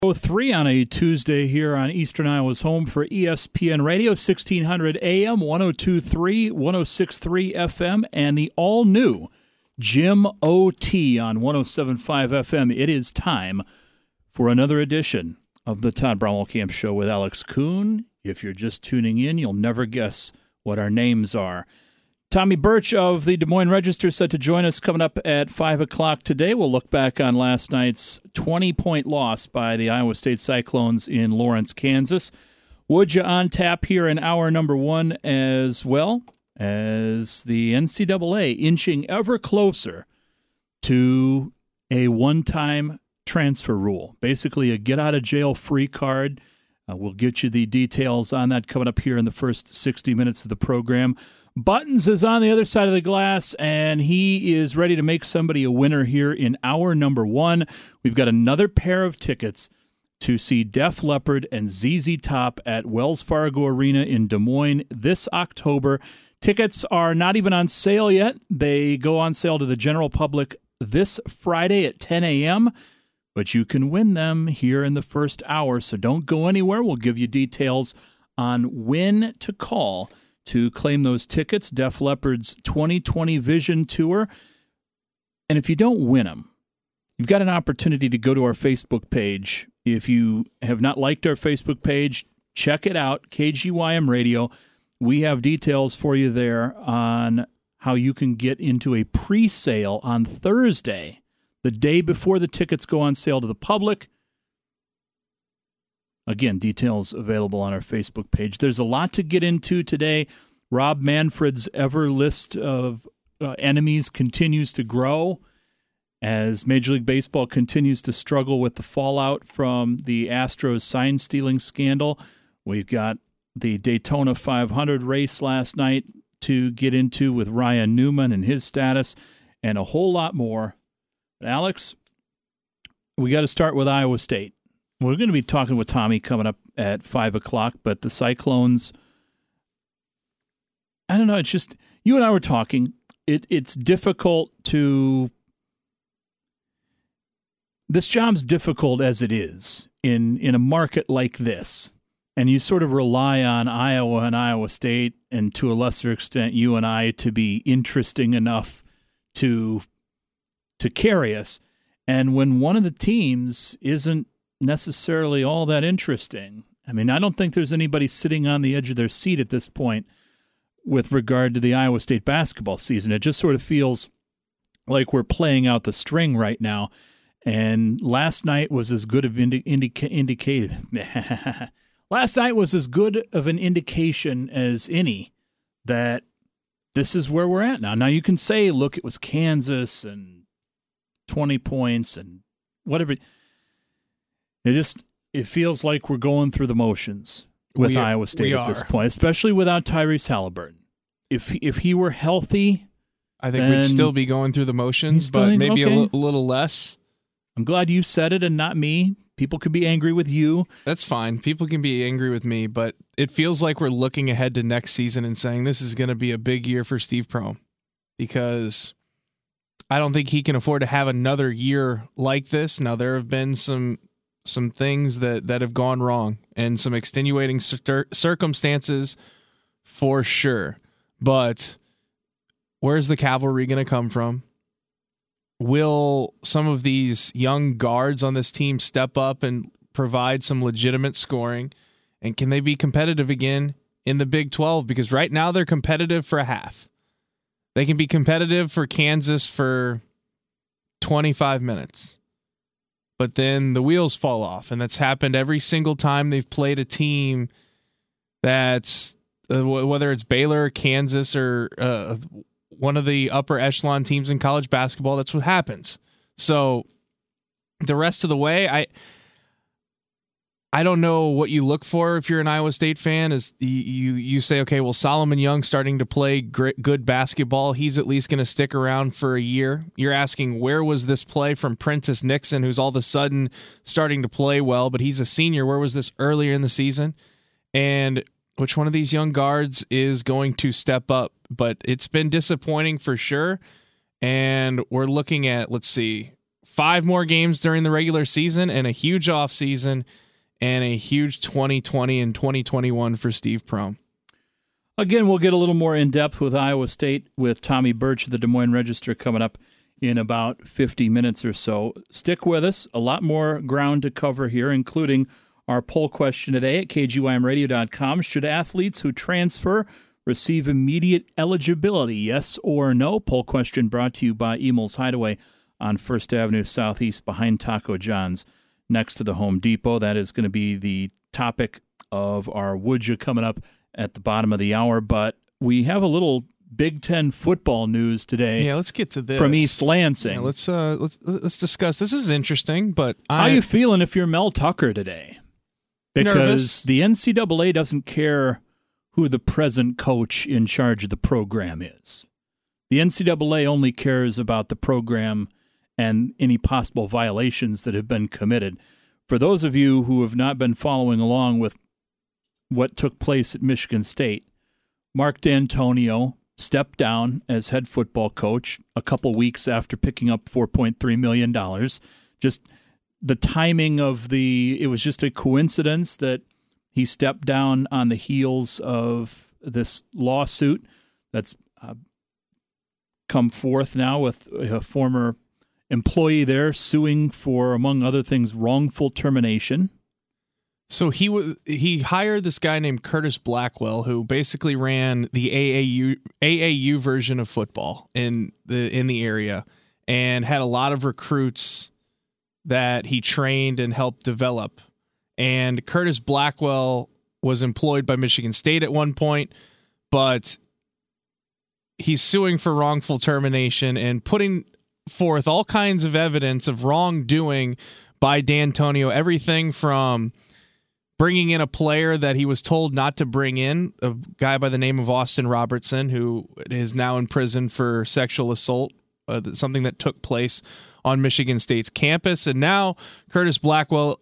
3 on a Tuesday here on Eastern Iowa's home for ESPN Radio, 1600 AM, 102.3, 106.3 FM, and the all-new Jim O.T. on 107.5 FM. It is time for another edition of the Todd Bromwell-Camp Show with Alex Kuhn. If you're just tuning in, you'll never guess what our names are. Tommy Birch of the Des Moines Register set to join us coming up at 5 o'clock today. We'll look back on last night's 20-point loss by the Iowa State Cyclones in Lawrence, Kansas. Would you on tap here in hour number one, as well as the NCAA inching ever closer to a one-time transfer rule, basically a get-out-of-jail-free card. We'll get you the details on that coming up here in the first 60 minutes of the program. Buttons is on the other side of the glass, and he is ready to make somebody a winner here in hour number one. We've got another pair of tickets to see Def Leppard and ZZ Top at Wells Fargo Arena in Des Moines this October. Tickets are not even on sale yet. They go on sale to the general public this Friday at 10 a.m., but you can win them here in the first hour, so don't go anywhere. We'll give you details on when to call to claim those tickets, Def Leppard's 2020 Vision Tour. And if you don't win them, you've got an opportunity to go to our Facebook page. If you have not liked our Facebook page, check it out, KGYM Radio. We have details for you there on how you can get into a pre-sale on Thursday, the day before the tickets go on sale to the public. Again, details available on our Facebook page. There's a lot to get into today. Rob Manfred's ever list of enemies continues to grow as Major League Baseball continues to struggle with the fallout from the Astros sign-stealing scandal. We've got the Daytona 500 race last night to get into with Ryan Newman and his status, and a whole lot more. But Alex, we got to start with Iowa State. We're going to be talking with Tommy coming up at 5 o'clock, but the Cyclones, I don't know, it's just, you and I were talking, it's difficult to, this job's difficult as it is in a market like this, and you sort of rely on Iowa and Iowa State, and to a lesser extent you and I, to be interesting enough to carry us, and when one of the teams isn't necessarily all that interesting. I mean, I don't think there's anybody sitting on the edge of their seat at this point with regard to the Iowa State basketball season. It just sort of feels like we're playing out the string right now. And last night was as good of indicated. Last night was as good of an indication as any that this is where we're at now. Now you can say, look, it was Kansas and 20 points and whatever. It feels like we're going through the motions with Iowa State at this point, especially without Tyrese Halliburton. If he were healthy, I think we'd still be going through the motions, but maybe a little less. I'm glad you said it and not me. People could be angry with you. That's fine. People can be angry with me, but it feels like we're looking ahead to next season and saying this is going to be a big year for Steve Prohm, because I don't think he can afford to have another year like this. Now, there have been some things that have gone wrong and some extenuating circumstances for sure. But where's the cavalry going to come from? Will some of these young guards on this team step up and provide some legitimate scoring? And can they be competitive again in the Big 12? Because right now they're competitive for a half. They can be competitive for Kansas for 25 minutes. But then the wheels fall off, and that's happened every single time they've played a team that's, whether it's Baylor, Kansas, or one of the upper echelon teams in college basketball. That's what happens. So the rest of the way, I don't know what you look for if you're an Iowa State fan. Is you say, okay, well, Solomon Young starting to play good basketball. He's at least going to stick around for a year. You're asking, where was this play from Prentice Nixon, who's all of a sudden starting to play well, but he's a senior. Where was this earlier in the season? And which one of these young guards is going to step up? But it's been disappointing for sure. And we're looking at, let's see, 5 more games during the regular season and a huge offseason and a huge 2020 and 2021 for Steve Prohm. Again, we'll get a little more in-depth with Iowa State with Tommy Birch of the Des Moines Register coming up in about 50 minutes or so. Stick with us. A lot more ground to cover here, including our poll question today at kgymradio.com. Should athletes who transfer receive immediate eligibility, yes or no? Poll question brought to you by Emel's Hideaway on First Avenue Southeast behind Taco John's next to the Home Depot. That is going to be the topic of our Would You coming up at the bottom of the hour. But we have a little Big Ten football news today. Yeah, let's get to this from East Lansing. Yeah, let's discuss. This is interesting, but how you feeling if you're Mel Tucker today? Because nervous. The NCAA doesn't care who the present coach in charge of the program is. The NCAA only cares about the program and any possible violations that have been committed. For those of you who have not been following along with what took place at Michigan State, Mark D'Antonio stepped down as head football coach a couple weeks after picking up $4.3 million. Just the timing of it was just a coincidence that he stepped down on the heels of this lawsuit that's come forth now with a former employee there suing for, among other things, wrongful termination. So he hired this guy named Curtis Blackwell, who basically ran the AAU version of football in the area, and had a lot of recruits that he trained and helped develop. And Curtis Blackwell was employed by Michigan State at one point, but he's suing for wrongful termination and putting forth all kinds of evidence of wrongdoing by D'Antonio, everything from bringing in a player that he was told not to bring in, a guy by the name of Austin Robertson, who is now in prison for sexual assault, something that took place on Michigan State's campus. And now Curtis Blackwell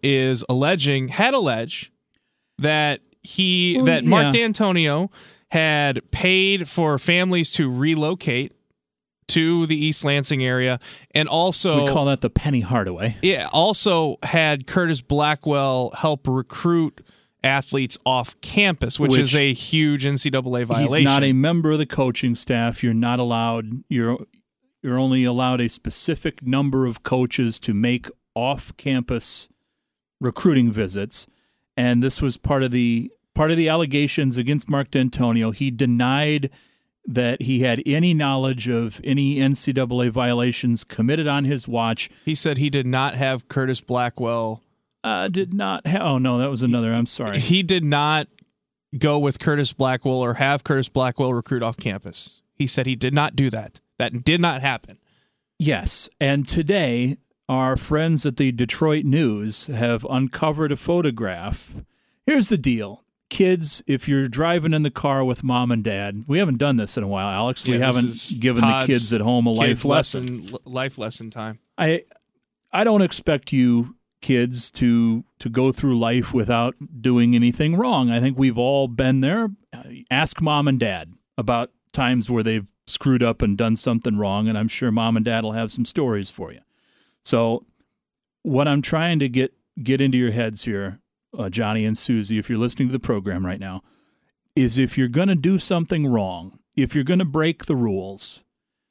had alleged that Mark D'Antonio had paid for families to relocate to the East Lansing area, and also we call that the Penny Hardaway. Yeah, also had Curtis Blackwell help recruit athletes off campus, which is a huge NCAA violation. He's not a member of the coaching staff. You're not allowed. You're only allowed a specific number of coaches to make off-campus recruiting visits, and this was part of the allegations against Mark D'Antonio. He denied that he had any knowledge of any NCAA violations committed on his watch. He said he did not have Curtis Blackwell. Oh, no, that was another. I'm sorry. He did not go with Curtis Blackwell or have Curtis Blackwell recruit off campus. He said he did not do that. That did not happen. Yes, and today our friends at the Detroit News have uncovered a photograph. Here's the deal. Kids, if you're driving in the car with mom and dad, we haven't done this in a while, Alex. We haven't given the kids at home a life lesson. Life lesson time. I don't expect you kids to go through life without doing anything wrong. I think we've all been there. Ask mom and dad about times where they've screwed up and done something wrong, and I'm sure mom and dad will have some stories for you. So what I'm trying to get into your heads here, Johnny and Susie, if you're listening to the program right now, is if you're going to do something wrong, if you're going to break the rules,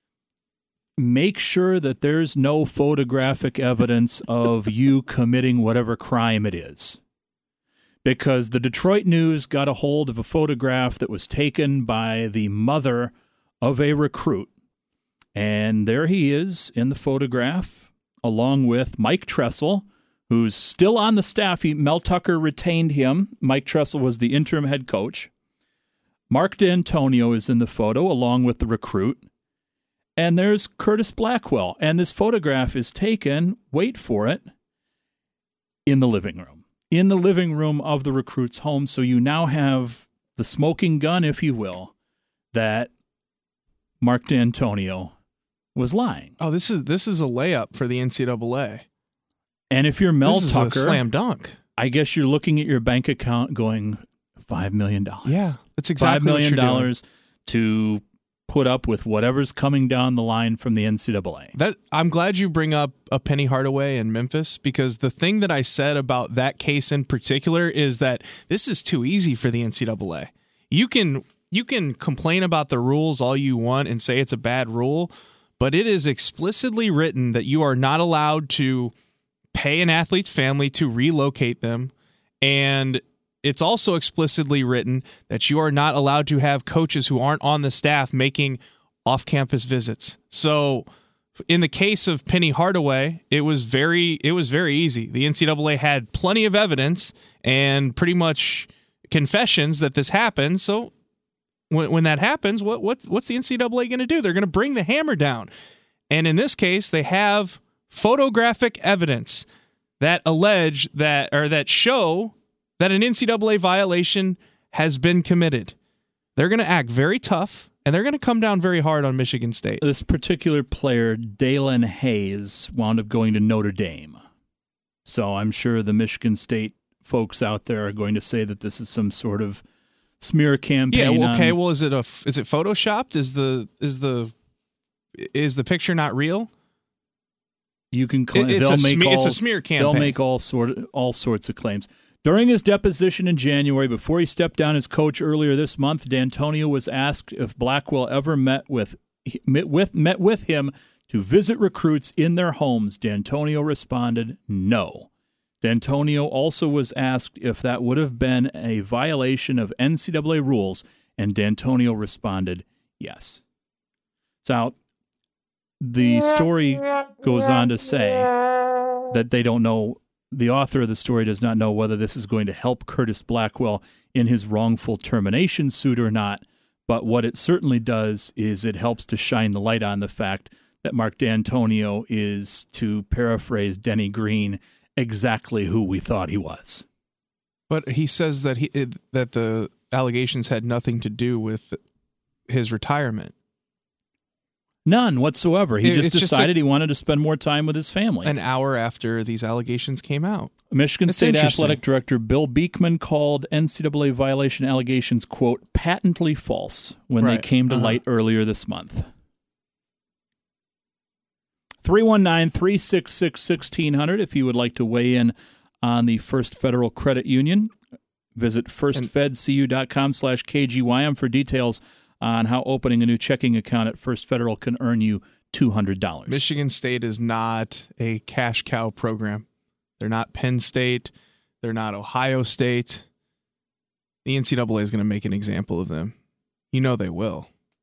make sure that there's no photographic evidence of you committing whatever crime it is. Because the Detroit News got a hold of a photograph that was taken by the mother of a recruit. And there he is in the photograph, along with Mike Tressel, who's still on the staff. Mel Tucker retained him. Mike Tressel was the interim head coach. Mark D'Antonio is in the photo, along with the recruit. And there's Curtis Blackwell. And this photograph is taken, wait for it, in the living room. In the living room of the recruit's home. So you now have the smoking gun, if you will, that Mark D'Antonio was lying. Oh, this is a layup for the NCAA. And if you're Mel Tucker, a slam dunk. I guess you're looking at your bank account going $5 million. Yeah, that's exactly $5 million what you're doing. to put up with whatever's coming down the line from the NCAA. I'm glad you bring up a Penny Hardaway in Memphis, because the thing that I said about that case in particular is that this is too easy for the NCAA. You can complain about the rules all you want and say it's a bad rule, but it is explicitly written that you are not allowed to pay an athlete's family to relocate them, and it's also explicitly written that you are not allowed to have coaches who aren't on the staff making off-campus visits. So in the case of Penny Hardaway, it was very easy. The NCAA had plenty of evidence and pretty much confessions that this happened. So when that happens, what's the NCAA going to do? They're going to bring the hammer down. And in this case, they have photographic evidence that show that an NCAA violation has been committed. They're going to act very tough, and they're going to come down very hard on Michigan State. This particular player, Dalen Hayes, wound up going to Notre Dame. So I'm sure the Michigan State folks out there are going to say that this is some sort of smear campaign. Yeah, okay. Well, is it photoshopped? Is the picture not real? You can it's a smear campaign. They'll make all sorts of claims. During his deposition in January, before he stepped down as coach earlier this month, D'Antonio was asked if Blackwell ever met with him to visit recruits in their homes. D'Antonio responded, no. D'Antonio also was asked if that would have been a violation of NCAA rules, and D'Antonio responded, yes. So the story goes on to say that they don't know. The author of the story does not know whether this is going to help Curtis Blackwell in his wrongful termination suit or not, but what it certainly does is it helps to shine the light on the fact that Mark D'Antonio is, to paraphrase Denny Green, exactly who we thought he was. But he says that that the allegations had nothing to do with his retirement. None whatsoever. He just decided he wanted to spend more time with his family. An hour after these allegations came out. Michigan State Athletic Director Bill Beekman called NCAA violation allegations, quote, patently false when they came to light earlier this month. 319-366-1600 if you would like to weigh in on the First Federal Credit Union. Visit firstfedcu.com/KGYM for details on how opening a new checking account at First Federal can earn you $200. Michigan State is not a cash cow program. They're not Penn State. They're not Ohio State. The NCAA is going to make an example of them. You know they will.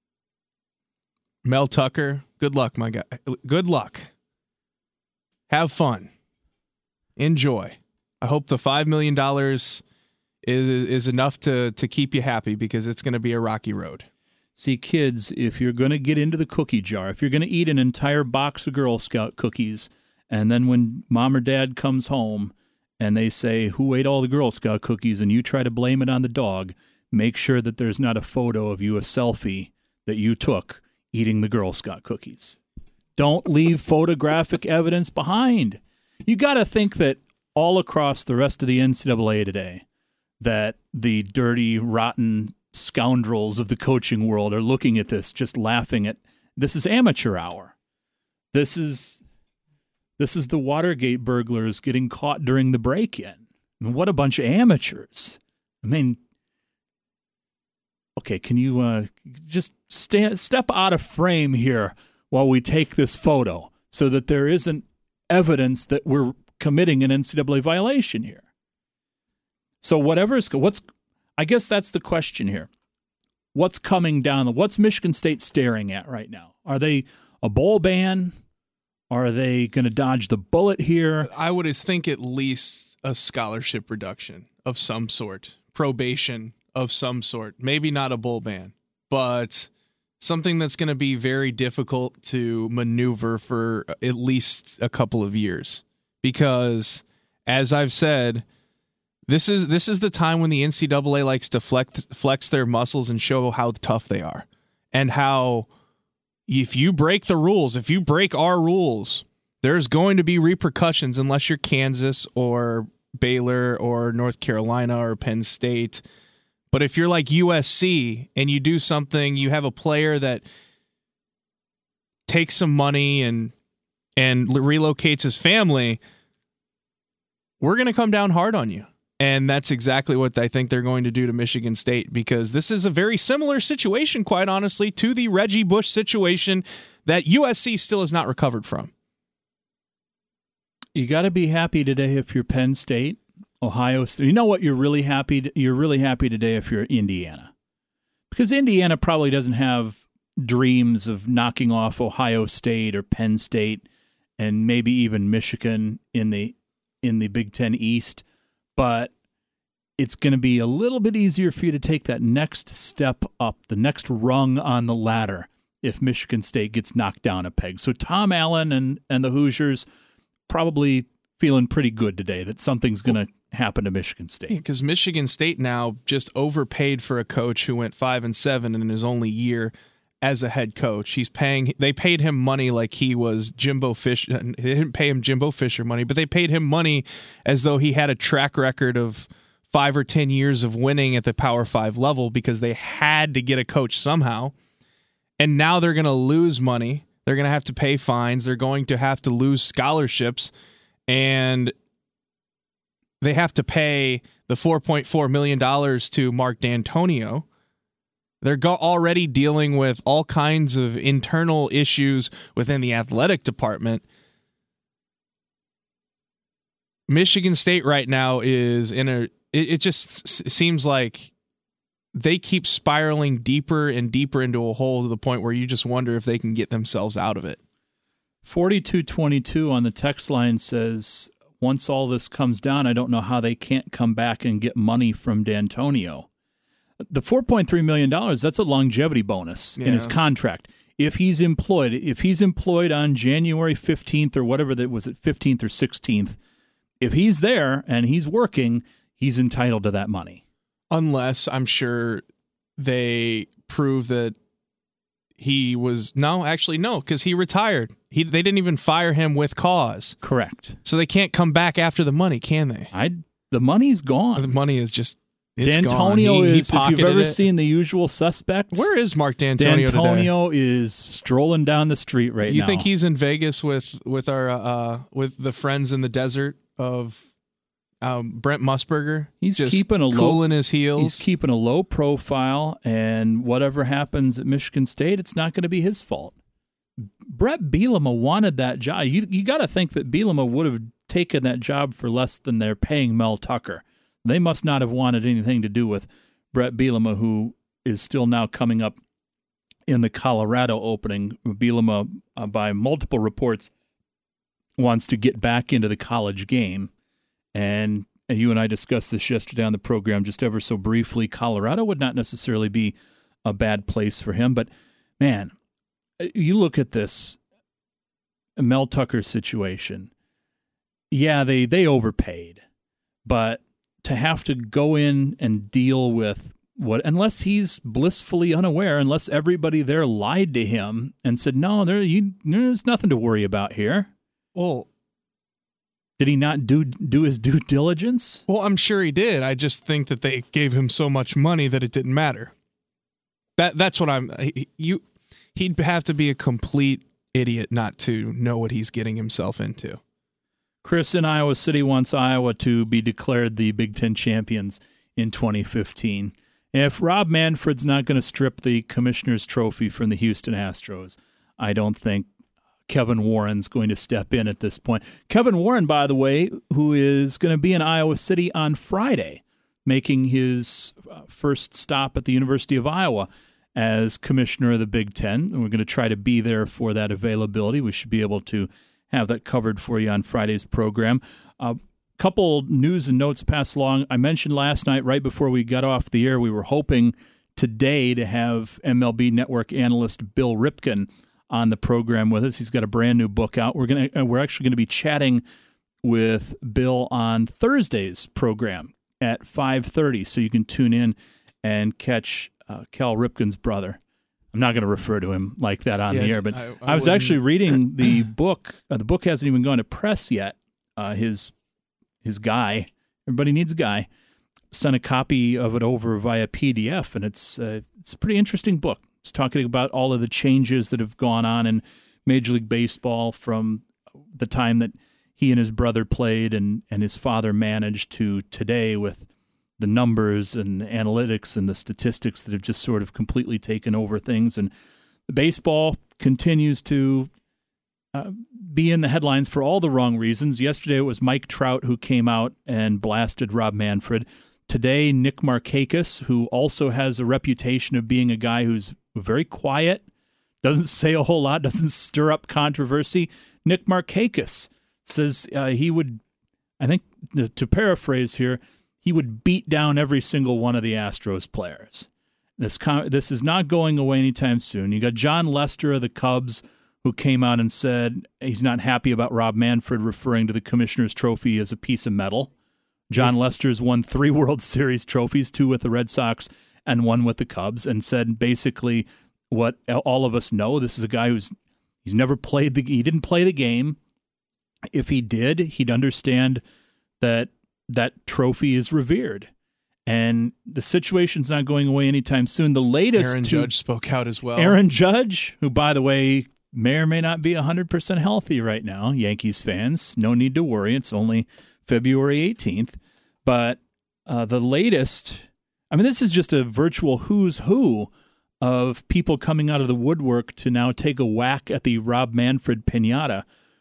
Mel Tucker, good luck, my guy. Good luck. Have fun. Enjoy. I hope the $5 million is enough to keep you happy, because it's going to be a rocky road. See, kids, if you're going to get into the cookie jar, if you're going to eat an entire box of Girl Scout cookies, and then when mom or dad comes home and they say, who ate all the Girl Scout cookies, and you try to blame it on the dog, make sure that there's not a photo of you, a selfie that you took eating the Girl Scout cookies. Don't leave photographic evidence behind. You got to think that all across the rest of the NCAA today, that the dirty, rotten scoundrels of the coaching world are looking at this, just laughing at, this is amateur hour. This is the Watergate burglars getting caught during the break-in. I mean, what a bunch of amateurs. I mean, okay, can you just step out of frame here while we take this photo so that there isn't evidence that we're committing an NCAA violation here? So I guess that's the question here. What's coming down? What's Michigan State staring at right now? Are they a bowl ban? Are they going to dodge the bullet here? I would think at least a scholarship reduction of some sort, probation of some sort. Maybe not a bowl ban, but something that's going to be very difficult to maneuver for at least a couple of years. Because, as I've said, This is the time when the NCAA likes to flex their muscles and show how tough they are, and how if you break the rules, if you break our rules, there's going to be repercussions unless you're Kansas or Baylor or North Carolina or Penn State. But if you're like USC and you do something, you have a player that takes some money and relocates his family, we're going to come down hard on you. And that's exactly what I think they're going to do to Michigan State, because this is a very similar situation, quite honestly, to the Reggie Bush situation that USC still has not recovered from. You got to be happy today if you're Penn State, Ohio State. You know what? You're really happy today if you're Indiana, because Indiana probably doesn't have dreams of knocking off Ohio State or Penn State and maybe even Michigan in the Big Ten East. But it's going to be a little bit easier for you to take that next step up, the next rung on the ladder, if Michigan State gets knocked down a peg. So Tom Allen and the Hoosiers probably feeling pretty good today that something's going to happen to Michigan State. Because Michigan State now just overpaid for a coach who went 5-7 in his only year as a head coach. They paid him money like he was Jimbo Fisher. They didn't pay him Jimbo Fisher money, but they paid him money as though he had a track record of 5 or 10 years of winning at the Power 5 level, because they had to get a coach somehow. And now they're going to lose money. They're going to have to pay fines. They're going to have to lose scholarships, and they have to pay the $4.4 million to Mark D'Antonio. They're already dealing with all kinds of internal issues within the athletic department. Michigan State right now is it just seems like they keep spiraling deeper and deeper into a hole, to the point where you just wonder if they can get themselves out of it. 4222 on the text line says, once all this comes down, I don't know how they can't come back and get money from D'Antonio. The $4.3 million, that's a longevity bonus in his contract. If he's employed on January 15th or whatever that was, 15th or 16th, if he's there and he's working, he's entitled to that money. Unless, I'm sure, they prove that he was... No, because he retired. They didn't even fire him with cause. Correct. So they can't come back after the money, can they? The money's gone. The money is just... D'Antonio is, if you've ever seen The Usual Suspects... Where is Mark D'Antonio today? D'Antonio is strolling down the street right now. You think he's in Vegas with the friends in the desert of Brent Musburger? He's just keeping a cooling his heels. He's keeping a low profile, and whatever happens at Michigan State, it's not going to be his fault. Brett Bielema wanted that job. You got to think that Bielema would have taken that job for less than they're paying Mel Tucker. They must not have wanted anything to do with Brett Bielema, who is still now coming up in the Colorado opening. Bielema, by multiple reports, wants to get back into the college game. And you and I discussed this yesterday on the program just ever so briefly. Colorado would not necessarily be a bad place for him. But, man, you look at this Mel Tucker situation. Yeah, they overpaid. But to have to go in and deal with unless he's blissfully unaware, unless everybody there lied to him and said, no, there's nothing to worry about here. Well, did he not do his due diligence? Well, I'm sure he did. I just think that they gave him so much money that it didn't matter. That's what he'd have to be a complete idiot not to know what he's getting himself into. Chris in Iowa City wants Iowa to be declared the Big Ten champions in 2015. If Rob Manfred's not going to strip the commissioner's trophy from the Houston Astros, I don't think Kevin Warren's going to step in at this point. Kevin Warren, by the way, who is going to be in Iowa City on Friday, making his first stop at the University of Iowa as commissioner of the Big Ten. And we're going to try to be there for that availability. We should be able to have that covered for you on Friday's program. Couple news and notes passed along. I mentioned last night, right before we got off the air, we were hoping today to have MLB Network analyst Bill Ripken on the program with us. He's got a brand new book out. We're actually going to be chatting with Bill on Thursday's program at 5:30, so you can tune in and catch Cal Ripken's brother. I'm not going to refer to him like that on the air, but I was actually reading the book. The book hasn't even gone to press yet. His guy, everybody needs a guy, sent a copy of it over via PDF, and it's a pretty interesting book. It's talking about all of the changes that have gone on in Major League Baseball from the time that he and his brother played and his father managed to today, with the numbers and the analytics and the statistics that have just sort of completely taken over things. And the baseball continues to be in the headlines for all the wrong reasons. Yesterday it was Mike Trout who came out and blasted Rob Manfred. Today, Nick Markakis, who also has a reputation of being a guy who's very quiet, doesn't say a whole lot, doesn't stir up controversy. Nick Markakis says he would, I think, to paraphrase here, he would beat down every single one of the Astros players. This is not going away anytime soon. You got John Lester of the Cubs, who came out and said he's not happy about Rob Manfred referring to the Commissioner's Trophy as a piece of metal. John Lester's won 3 World Series trophies, 2 with the Red Sox and 1 with the Cubs, and said basically what all of us know. This is a guy he's never played he didn't play the game. If he did, he'd understand that trophy is revered. And the situation's not going away anytime soon. The latest Aaron Judge spoke out as well. Aaron Judge, who, by the way, may or may not be 100% healthy right now, Yankees fans. No need to worry. It's only February 18th. But the latest, I mean, this is just a virtual who's who of people coming out of the woodwork to now take a whack at the Rob Manfred piñata.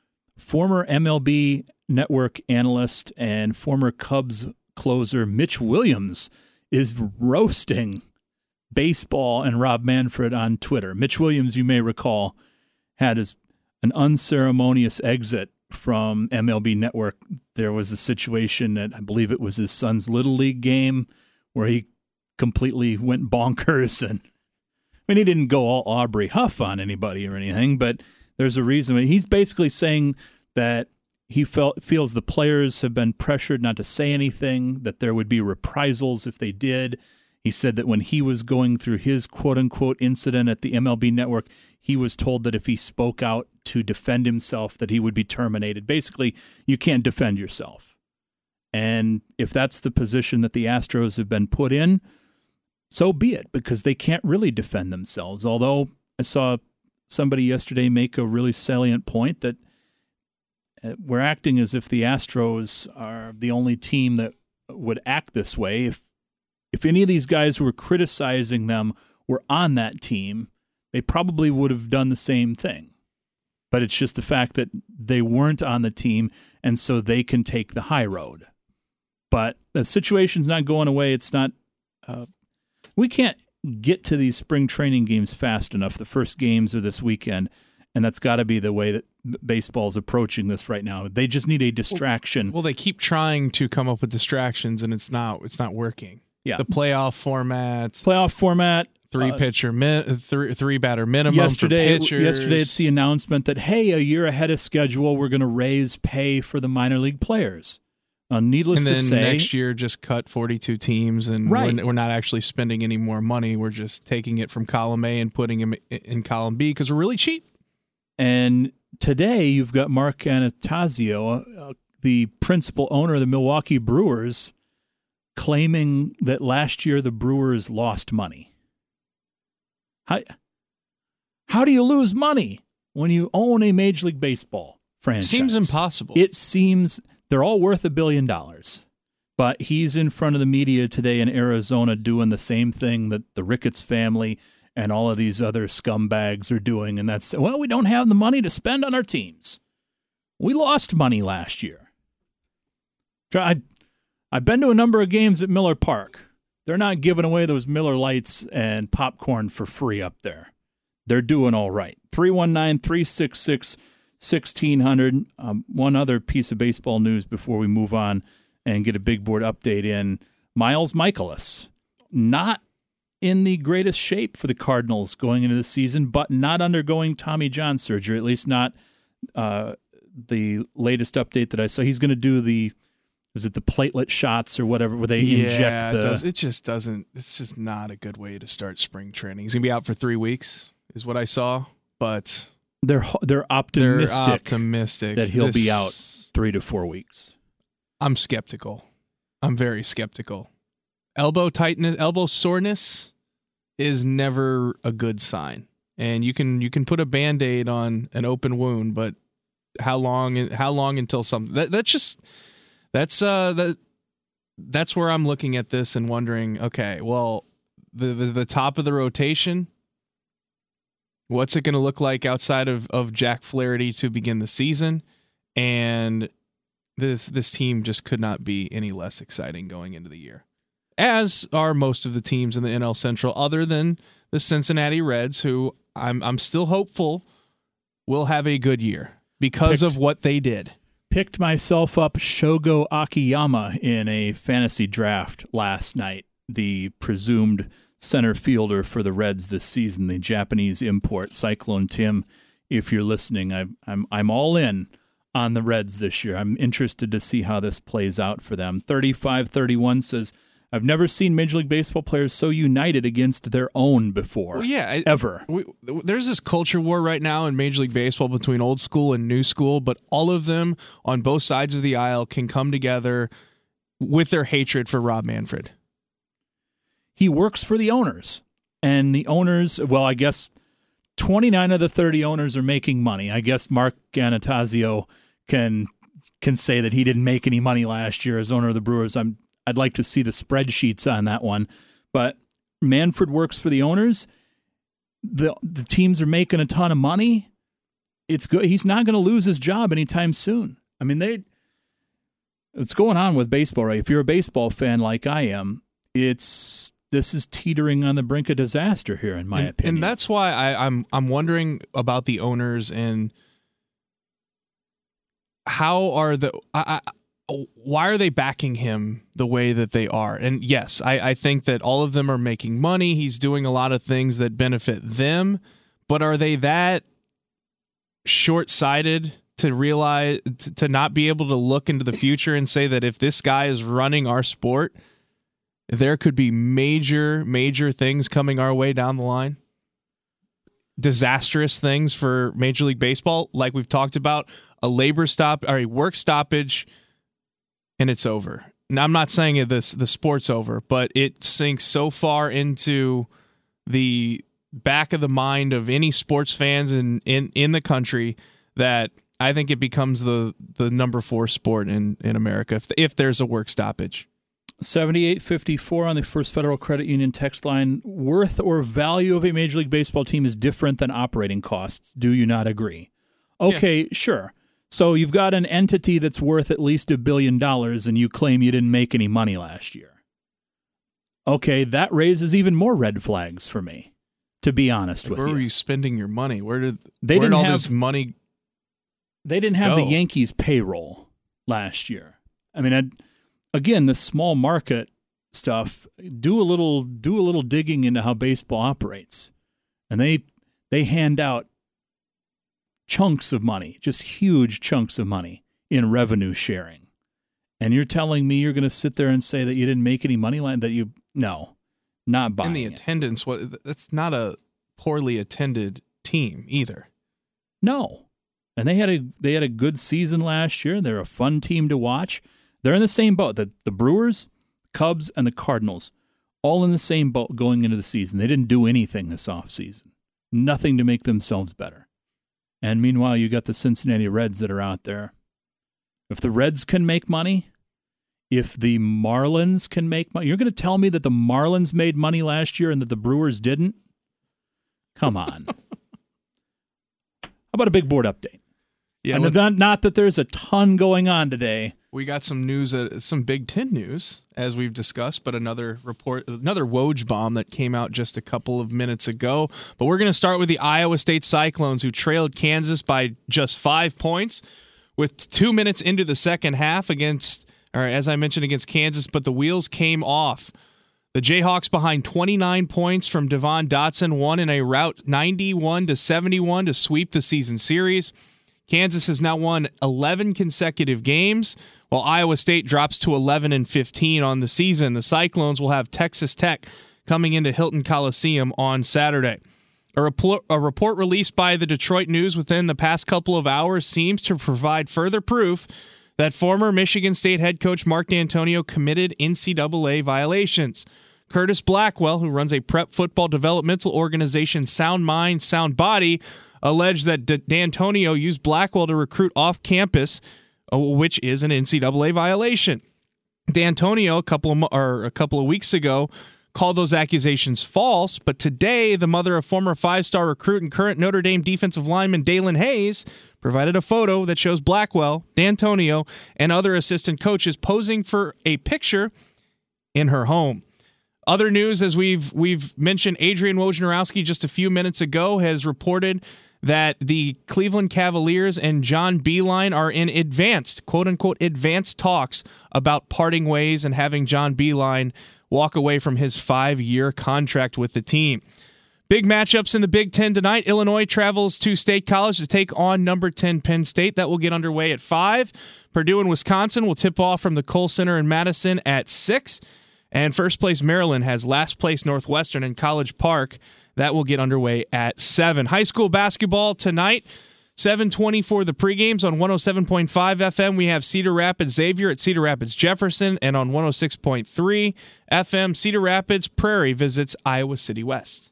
Former MLB Network analyst and former Cubs closer Mitch Williams is roasting baseball and Rob Manfred on Twitter. Mitch Williams, you may recall, had an unceremonious exit from MLB Network. There was a situation at, I believe it was his son's Little League game, where he completely went bonkers. And I mean, he didn't go all Aubrey Huff on anybody or anything, but there's a reason. I mean, he's basically saying that he feels the players have been pressured not to say anything, that there would be reprisals if they did. He said that when he was going through his quote-unquote incident at the MLB Network, he was told that if he spoke out to defend himself, that he would be terminated. Basically, you can't defend yourself. And if that's the position that the Astros have been put in, so be it, because they can't really defend themselves. Although I saw somebody yesterday make a really salient point that we're acting as if the Astros are the only team that would act this way. If any of these guys who were criticizing them were on that team, they probably would have done the same thing. But it's just the fact that they weren't on the team, and so they can take the high road. But the situation's not going away. It's not. We can't get to these spring training games fast enough. The first games are this weekend, and that's got to be the way that baseball's approaching this right now. They just need a distraction. Well, they keep trying to come up with distractions, and it's not working. Yeah, the playoff format, 3 batter minimum yesterday, for pitchers. Yesterday, it's the announcement that, hey, a year ahead of schedule, we're going to raise pay for the minor league players. Needless to say, next year just cut 42 teams, and we're not actually spending any more money. We're just taking it from column A and putting them in column B because we're really cheap. And today, you've got Mark Anastasio, the principal owner of the Milwaukee Brewers, claiming that last year the Brewers lost money. How do you lose money when you own a Major League Baseball franchise? Seems impossible. It seems they're all worth $1 billion. But he's in front of the media today in Arizona doing the same thing that the Ricketts family and all of these other scumbags are doing, and that's, well, we don't have the money to spend on our teams. We lost money last year. I've been to a number of games at Miller Park. They're not giving away those Miller Lights and popcorn for free up there. They're doing all right. 319-366-1600. One other piece of baseball news before we move on and get a big board update in. Miles Mikolas, not in the greatest shape for the Cardinals going into the season, but not undergoing Tommy John surgery, at least not the latest update that I saw. He's going to do the platelet shots or whatever, where they inject the... It just doesn't... It's just not a good way to start spring training. He's going to be out for 3 weeks, is what I saw, but... They're optimistic that he'll be out 3 to 4 weeks. I'm skeptical. I'm very skeptical. elbow tightness, elbow soreness is never a good sign. And you can put a Band-Aid on an open wound, but how long until something that's where I'm looking at this and wondering, okay, well, the top of the rotation, what's it going to look like outside of Jack Flaherty to begin the season? And this team just could not be any less exciting going into the year, as are most of the teams in the NL Central, other than the Cincinnati Reds, who I'm still hopeful will have a good year because of what they did. Picked myself up Shogo Akiyama in a fantasy draft last night, the presumed center fielder for the Reds this season, the Japanese import. Cyclone Tim, if you're listening, I'm all in on the Reds this year. I'm interested to see how this plays out for them. 3531 says, I've never seen Major League Baseball players so united against their own before. Well, yeah, ever. There's this culture war right now in Major League Baseball between old school and new school, but all of them on both sides of the aisle can come together with their hatred for Rob Manfred. He works for the owners, and the owners, well, I guess 29 of the 30 owners are making money. I guess Mark Anastasio can say that he didn't make any money last year as owner of the Brewers. I'd like to see the spreadsheets on that one. But Manfred works for the owners. The teams are making a ton of money. It's good. He's not going to lose his job anytime soon. I mean, it's going on with baseball, right? If you're a baseball fan like I am, this is teetering on the brink of disaster here, in my opinion. And that's why I'm wondering about the owners and how are why are they backing him the way that they are? And yes, I think that all of them are making money. He's doing a lot of things that benefit them, but are they that short-sighted to realize, to not be able to look into the future and say that if this guy is running our sport, there could be major, major things coming our way down the line? Disastrous things for Major League Baseball, like we've talked about, a labor stop or a work stoppage, and it's over. Now, I'm not saying the sport's over, but it sinks so far into the back of the mind of any sports fans in the country that I think it becomes the number 4 sport in America if there's a work stoppage. 7854 on the First Federal Credit Union text line. Worth or value of a Major League Baseball team is different than operating costs. Do you not agree? Okay, yeah. Sure. So you've got an entity that's worth at least $1 billion and you claim you didn't make any money last year. Okay, that raises even more red flags for me, to be honest with you. Where were you spending your money? Where did all this money They didn't have go? The Yankees payroll last year. I mean, again, the small market stuff, do a little digging into how baseball operates. And they hand out chunks of money, just huge chunks of money in revenue sharing. And you're telling me you're going to sit there and say that you didn't make any money, no, not buying. And the attendance, that's not a poorly attended team either. No. And they had a good season last year. They're a fun team to watch. They're in the same boat. The Brewers, Cubs, and the Cardinals, all in the same boat going into the season. They didn't do anything this offseason. Nothing to make themselves better. And meanwhile, you got the Cincinnati Reds that are out there. If the Reds can make money, if the Marlins can make money, you're going to tell me that the Marlins made money last year and that the Brewers didn't? Come on. How about a big board update? Yeah, not that there's a ton going on today. We got some news, some Big Ten news, as we've discussed, but another Woj bomb that came out just a couple of minutes ago. But we're going to start with the Iowa State Cyclones, who trailed Kansas by just 5 points with 2 minutes into the second half as I mentioned, against Kansas, but the wheels came off. The Jayhawks behind 29 points from Devon Dotson won in a rout 91-71 to sweep the season series. Kansas has now won 11 consecutive games, while Iowa State drops to 11-15 on the season. The Cyclones will have Texas Tech coming into Hilton Coliseum on Saturday. A report released by the Detroit News within the past couple of hours seems to provide further proof that former Michigan State head coach Mark D'Antonio committed NCAA violations. Curtis Blackwell, who runs a prep football developmental organization, Sound Mind, Sound Body, alleged that D'Antonio used Blackwell to recruit off campus, which is an NCAA violation. D'Antonio, a couple of weeks ago, called those accusations false, but today the mother of former five-star recruit and current Notre Dame defensive lineman Dalen Hayes provided a photo that shows Blackwell, D'Antonio, and other assistant coaches posing for a picture in her home. Other news, as we've mentioned, Adrian Wojnarowski just a few minutes ago has reported that the Cleveland Cavaliers and John Beilein are in advanced, quote-unquote, advanced talks about parting ways and having John Beilein walk away from his 5-year contract with the team. Big matchups in the Big Ten tonight. Illinois travels to State College to take on number 10 Penn State. That will get underway at 5. Purdue and Wisconsin will tip off from the Kohl Center in Madison at 6. And first place Maryland has last place Northwestern in College Park. That will get underway at 7. High school basketball tonight. 7:20 for the pregames on 107.5 FM. We have Cedar Rapids Xavier at Cedar Rapids Jefferson, and on 106.3 FM, Cedar Rapids Prairie visits Iowa City West.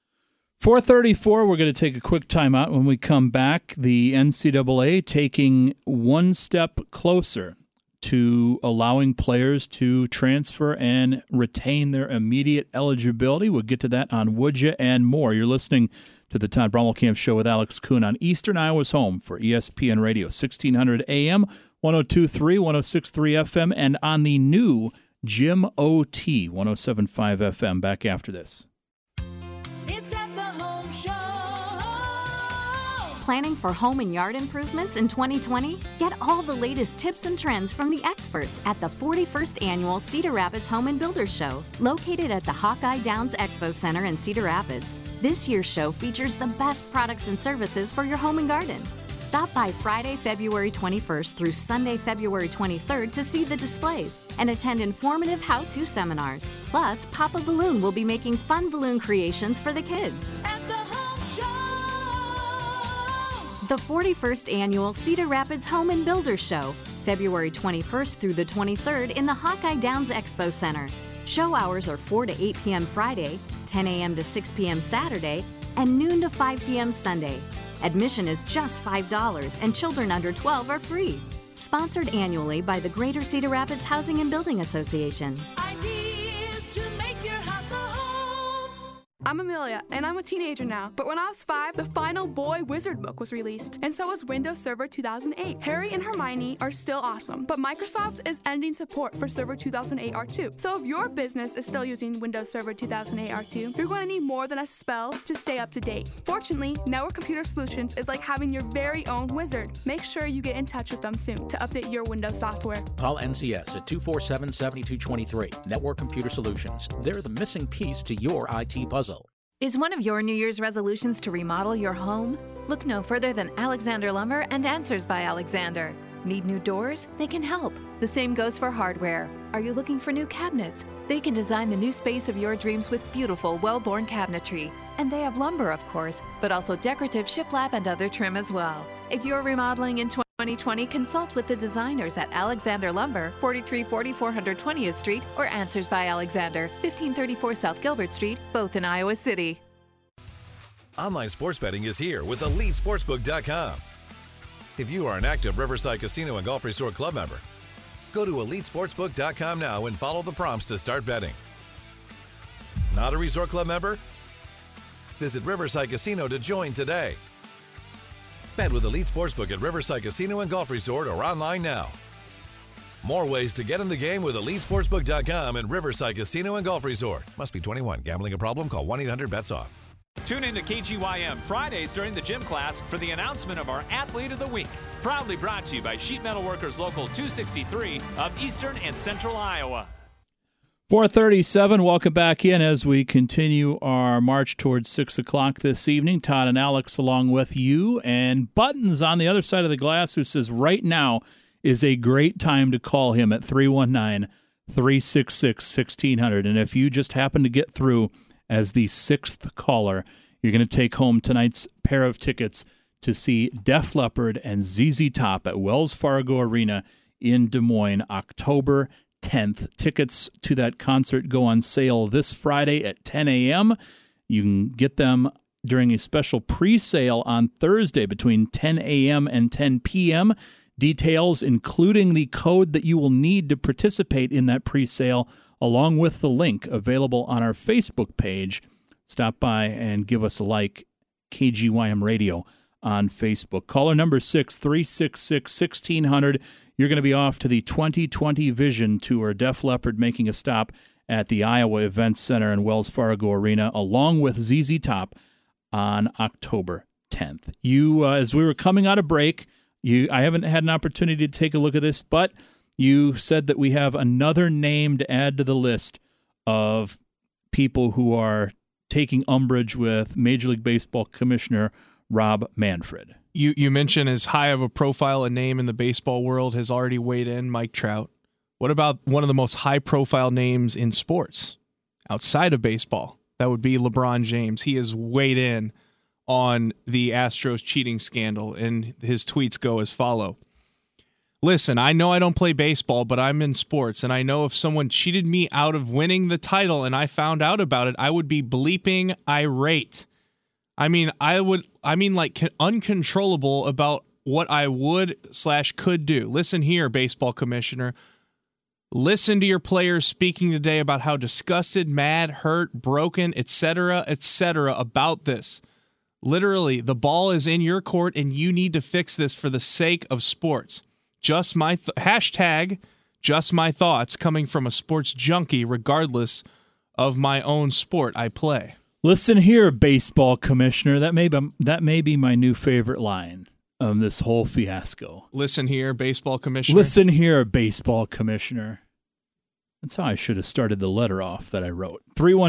4:34, we're going to take a quick timeout. When we come back, the NCAA taking one step closer to allowing players to transfer and retain their immediate eligibility. We'll get to that on Would Ya and more. You're listening to the Todd Brommelkamp Show with Alex Kuhn on Eastern Iowa's home for ESPN Radio, 1600 AM, 102.3, 106.3 FM, and on the new Jim OT, 107.5 FM. Back after this. It's at the Home Show. Planning for home and yard improvements in 2020? Get all the latest tips and trends from the experts at the 41st Annual Cedar Rapids Home and Builders Show, located at the Hawkeye Downs Expo Center in Cedar Rapids. This year's show features the best products and services for your home and garden. Stop by Friday, February 21st through Sunday, February 23rd to see the displays and attend informative how-to seminars. Plus, Papa Balloon will be making fun balloon creations for the kids. At the Home Show. The 41st Annual Cedar Rapids Home and Builders Show, February 21st through the 23rd in the Hawkeye Downs Expo Center. Show hours are 4 to 8 p.m. Friday, 10 a.m. to 6 p.m. Saturday, and noon to 5 p.m. Sunday. Admission is just $5, and children under 12 are free. Sponsored annually by the Greater Cedar Rapids Housing and Building Association. Ideas to make your house a home. I'm Amelia, and I'm a teenager now. But when I was 5, the final Boy Wizard book was released, and so was Windows Server 2008. Harry and Hermione are still awesome, but Microsoft is ending support for Server 2008 R2. So if your business is still using Windows Server 2008 R2, you're going to need more than a spell to stay up to date. Fortunately, Network Computer Solutions is like having your very own wizard. Make sure you get in touch with them soon to update your Windows software. Call NCS at 247-7223. Network Computer Solutions. They're the missing piece to your IT puzzle. Is one of your New Year's resolutions to remodel your home? Look no further than Alexander Lumber and Answers by Alexander. Need new doors? They can help. The same goes for hardware. Are you looking for new cabinets? They can design the new space of your dreams with beautiful, well-born cabinetry. And they have lumber, of course, but also decorative shiplap and other trim as well. If you're remodeling in 2020, consult with the designers at Alexander Lumber, 4340 420th Street, or Answers by Alexander, 1534 South Gilbert Street, both in Iowa City. Online sports betting is here with EliteSportsbook.com. If you are an active Riverside Casino and Golf Resort Club member, go to EliteSportsbook.com now and follow the prompts to start betting. Not a Resort Club member? Visit Riverside Casino to join today. Bet with Elite Sportsbook at Riverside Casino and Golf Resort or online now. More ways to get in the game with EliteSportsbook.com and Riverside Casino and Golf Resort. Must be 21. Gambling a problem? Call 1-800-BETS-OFF. Tune in to KGYM Fridays during the gym class for the announcement of our Athlete of the Week. Proudly brought to you by Sheet Metal Workers Local 263 of Eastern and Central Iowa. 4:37, welcome back in as we continue our march towards 6 o'clock this evening. Todd and Alex along with you, and Buttons on the other side of the glass who says right now is a great time to call him at 319-366-1600. And if you just happen to get through as the 6th caller, you're going to take home tonight's pair of tickets to see Def Leppard and ZZ Top at Wells Fargo Arena in Des Moines, October 10th. Tickets to that concert go on sale this Friday at 10 a.m. You can get them during a special pre-sale on Thursday between 10 a.m. and 10 p.m. Details, including the code that you will need to participate in that pre-sale, along with the link, available on our Facebook page. Stop by and give us a like, KGYM Radio on Facebook. Caller number 6-366-1600. You're going to be off to the 2020 Vision Tour, Def Leppard making a stop at the Iowa Events Center and Wells Fargo Arena, along with ZZ Top on October 10th. You, as we were coming out of break, I haven't had an opportunity to take a look at this, but you said that we have another name to add to the list of people who are taking umbrage with Major League Baseball Commissioner Rob Manfred. You mentioned as high of a profile a name in the baseball world has already weighed in, Mike Trout. What about one of the most high-profile names in sports outside of baseball? That would be LeBron James. He has weighed in on the Astros cheating scandal, and his tweets go as follow. Listen, I know I don't play baseball, but I'm in sports, and I know if someone cheated me out of winning the title and I found out about it, I would be bleeping irate. I mean, like uncontrollable about what I would/could do. Listen here, baseball commissioner. Listen to your players speaking today about how disgusted, mad, hurt, broken, etc., about this. Literally, the ball is in your court, and you need to fix this for the sake of sports. Just my just my thoughts coming from a sports junkie, regardless of my own sport I play. Listen here, baseball commissioner. That may be my new favorite line of this whole fiasco. Listen here, baseball commissioner. Listen here, baseball commissioner. That's how I should have started the letter off that I wrote.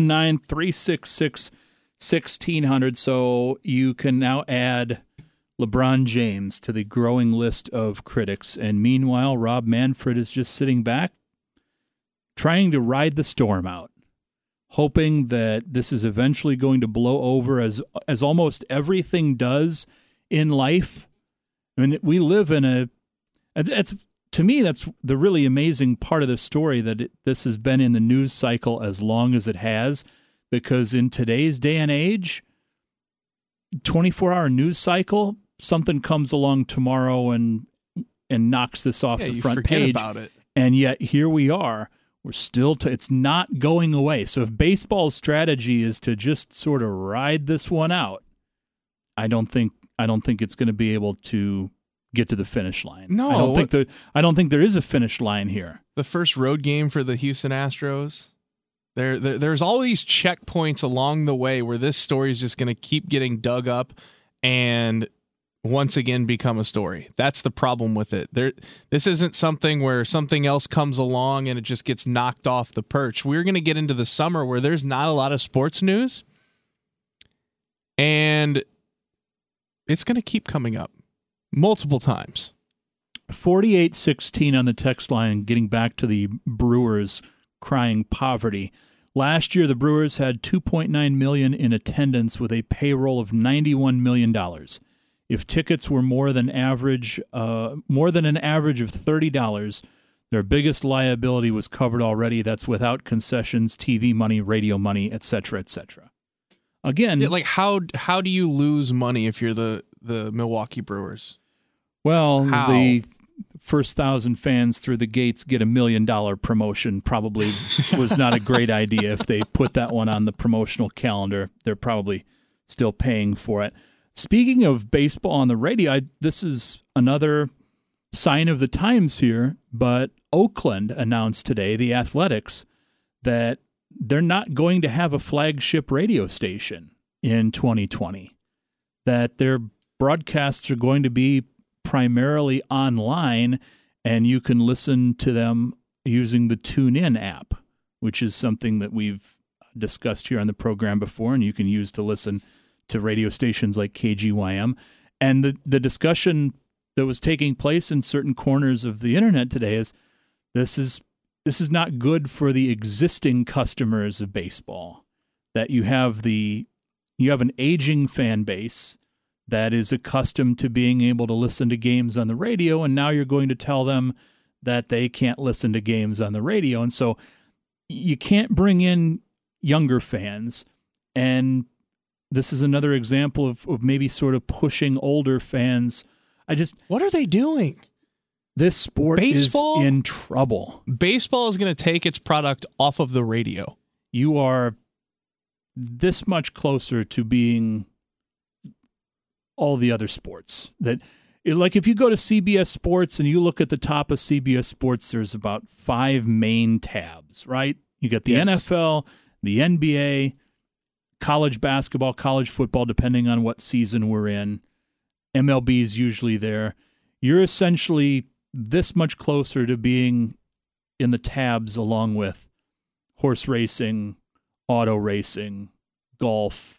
319-366-1600. So you can now add LeBron James to the growing list of critics. And meanwhile, Rob Manfred is just sitting back, trying to ride the storm out, hoping that this is eventually going to blow over as almost everything does in life. I mean, we live in to me, that's the really amazing part of the story, that this has been in the news cycle as long as it has, because in today's day and age, 24-hour news cycle, something comes along tomorrow and knocks this off the front page. About it. And yet here we are. We're still it's not going away. So if baseball's strategy is to just sort of ride this one out, I don't think it's going to be able to get to the finish line. No, I don't think there is a finish line here. The first road game for the Houston Astros, there's all these checkpoints along the way where this story is just going to keep getting dug up and once again become a story. That's the problem with it. This isn't something where something else comes along and it just gets knocked off the perch. We're going to get into the summer where there's not a lot of sports news, and it's going to keep coming up multiple times. 4816 on the text line, getting back to the Brewers crying poverty. Last year, the Brewers had 2.9 million in attendance with a payroll of $91 million. If tickets were more than an average of $30, their biggest liability was covered already. That's without concessions, TV money, radio money, etc., etc. Again, like how do you lose money if you're the Milwaukee Brewers? Well, the first 1,000 fans through the gates get $1 million promotion. Probably was not a great idea if they put that one on the promotional calendar. They're probably still paying for it. Speaking of baseball on the radio, this is another sign of the times here, but Oakland announced today, the Athletics, that they're not going to have a flagship radio station in 2020, that their broadcasts are going to be primarily online, and you can listen to them using the TuneIn app, which is something that we've discussed here on the program before, and you can use to listen to radio stations like KGYM. And the discussion that was taking place in certain corners of the internet today is this is not good for the existing customers of baseball, that you have an aging fan base that is accustomed to being able to listen to games on the radio, and now you're going to tell them that they can't listen to games on the radio. And so you can't bring in younger fans. And this is another example of maybe sort of pushing older fans. What are they doing? This sport Baseball? is in trouble. Baseball is going to take its product off of the radio. You are this much closer to being all the other sports. Like if you go to CBS Sports and you look at the top of CBS Sports, there's about 5 main tabs, right? You got the NFL, the NBA, college basketball, college football, depending on what season we're in. MLB is usually there. You're essentially this much closer to being in the tabs along with horse racing, auto racing, golf,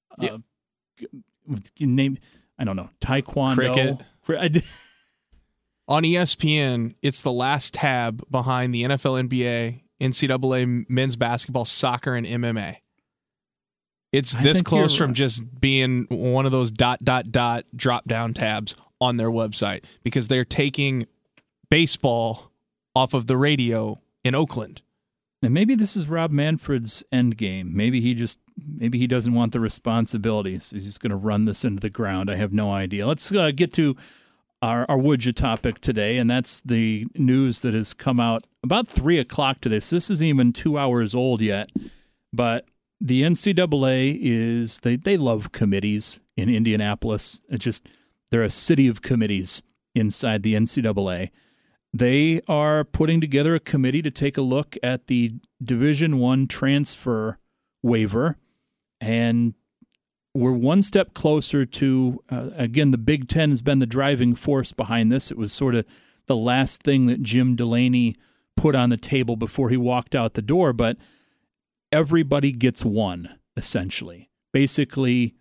name, I don't know, taekwondo. Cricket. On ESPN, it's the last tab behind the NFL, NBA, NCAA, men's basketball, soccer, and MMA. It's this close from just being one of those ... drop-down tabs on their website because they're taking baseball off of the radio in Oakland. And maybe this is Rob Manfred's end game. Maybe he doesn't want the responsibility, so he's just going to run this into the ground. I have no idea. Let's get to our would you topic today, and that's the news that has come out about 3 o'clock today. So this isn't even 2 hours old yet, but the NCAA is they love committees in Indianapolis. They're a city of committees inside the NCAA. They are putting together a committee to take a look at the Division I transfer waiver, and we're one step closer to, again, the Big Ten has been the driving force behind this. It was sort of the last thing that Jim Delaney put on the table before he walked out the door, but everybody gets one, essentially. Basically,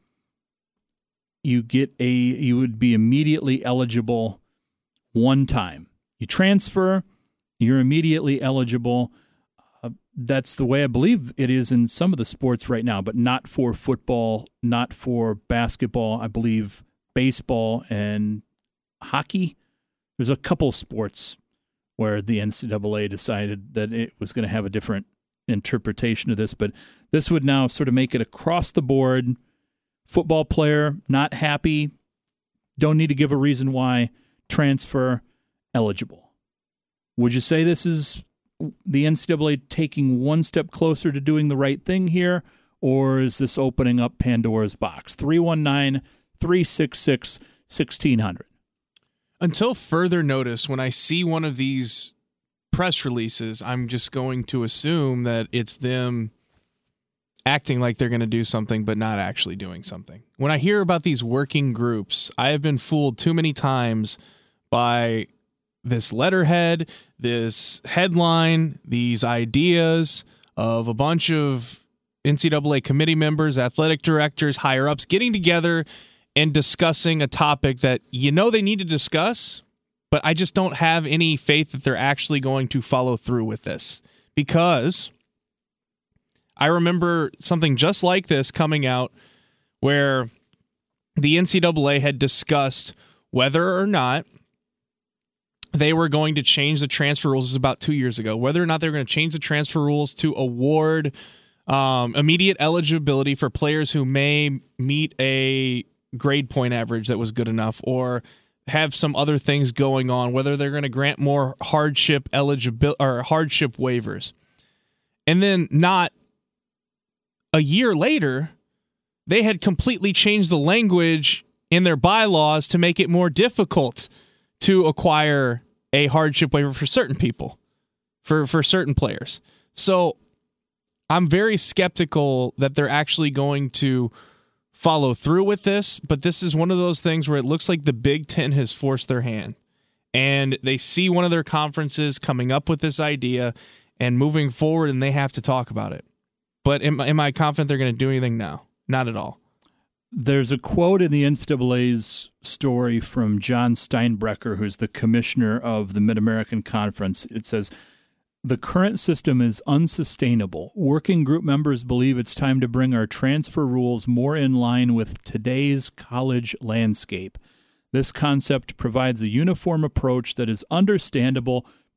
you would be immediately eligible one time. You transfer, you're immediately eligible. That's the way I believe it is in some of the sports right now, but not for football, not for basketball. I believe baseball and hockey. There's a couple of sports where the NCAA decided that it was going to have a different interpretation of this, but this would now sort of make it across the board. Football player, not happy, don't need to give a reason why, transfer, eligible. Would you say this is the NCAA taking one step closer to doing the right thing here, or is this opening up Pandora's box? 319-366-1600. Until further notice, when I see one of these press releases, I'm just going to assume that it's them acting like they're going to do something but not actually doing something. When I hear about these working groups, I have been fooled too many times by this letterhead, this headline, these ideas of a bunch of NCAA committee members, athletic directors, higher-ups getting together and discussing a topic that they need to discuss, but I just don't have any faith that they're actually going to follow through with this. Because I remember something just like this coming out where the NCAA had discussed whether or not they were going to change the transfer rules. This was about 2 years ago. Whether or not they were going to change the transfer rules to award immediate eligibility for players who may meet a grade point average that was good enough or have some other things going on, whether they're going to grant more hardship eligibility or hardship waivers. And then not a year later, they had completely changed the language in their bylaws to make it more difficult to acquire a hardship waiver for certain people, for certain players. So I'm very skeptical that they're actually going to follow through with this, but this is one of those things where it looks like the Big Ten has forced their hand, and they see one of their conferences coming up with this idea and moving forward, and they have to talk about it. But am I confident they're going to do anything now? Not at all. There's a quote in the NCAA's story from John Steinbrecher, who's the commissioner of the Mid-American Conference. It says, "The current system is unsustainable. Working group members believe it's time to bring our transfer rules more in line with today's college landscape. This concept provides a uniform approach that is understandable,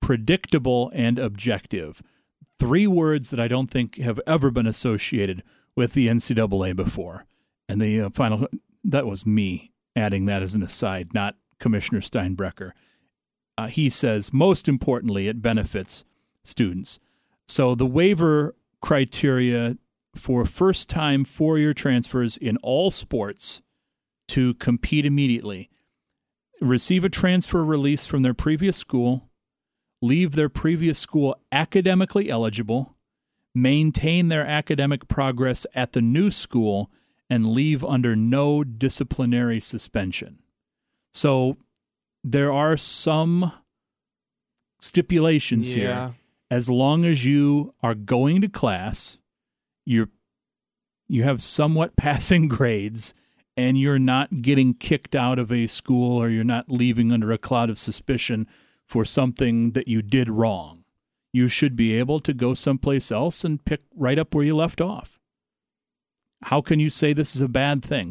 predictable and objective. 3 words that I don't think have ever been associated with the NCAA before. And the final, that was me adding that as an aside, not Commissioner Steinbrecher. He says, most importantly, it benefits students. So the waiver criteria for first-time 4-year transfers in all sports to compete immediately, receive a transfer release from their previous school, leave their previous school academically eligible, maintain their academic progress at the new school, and leave under no disciplinary suspension. So there are some stipulations here. As long as you are going to class, you have somewhat passing grades, and you're not getting kicked out of a school, or you're not leaving under a cloud of suspicion for something that you did wrong, you should be able to go someplace else and pick right up where you left off. How can you say this is a bad thing?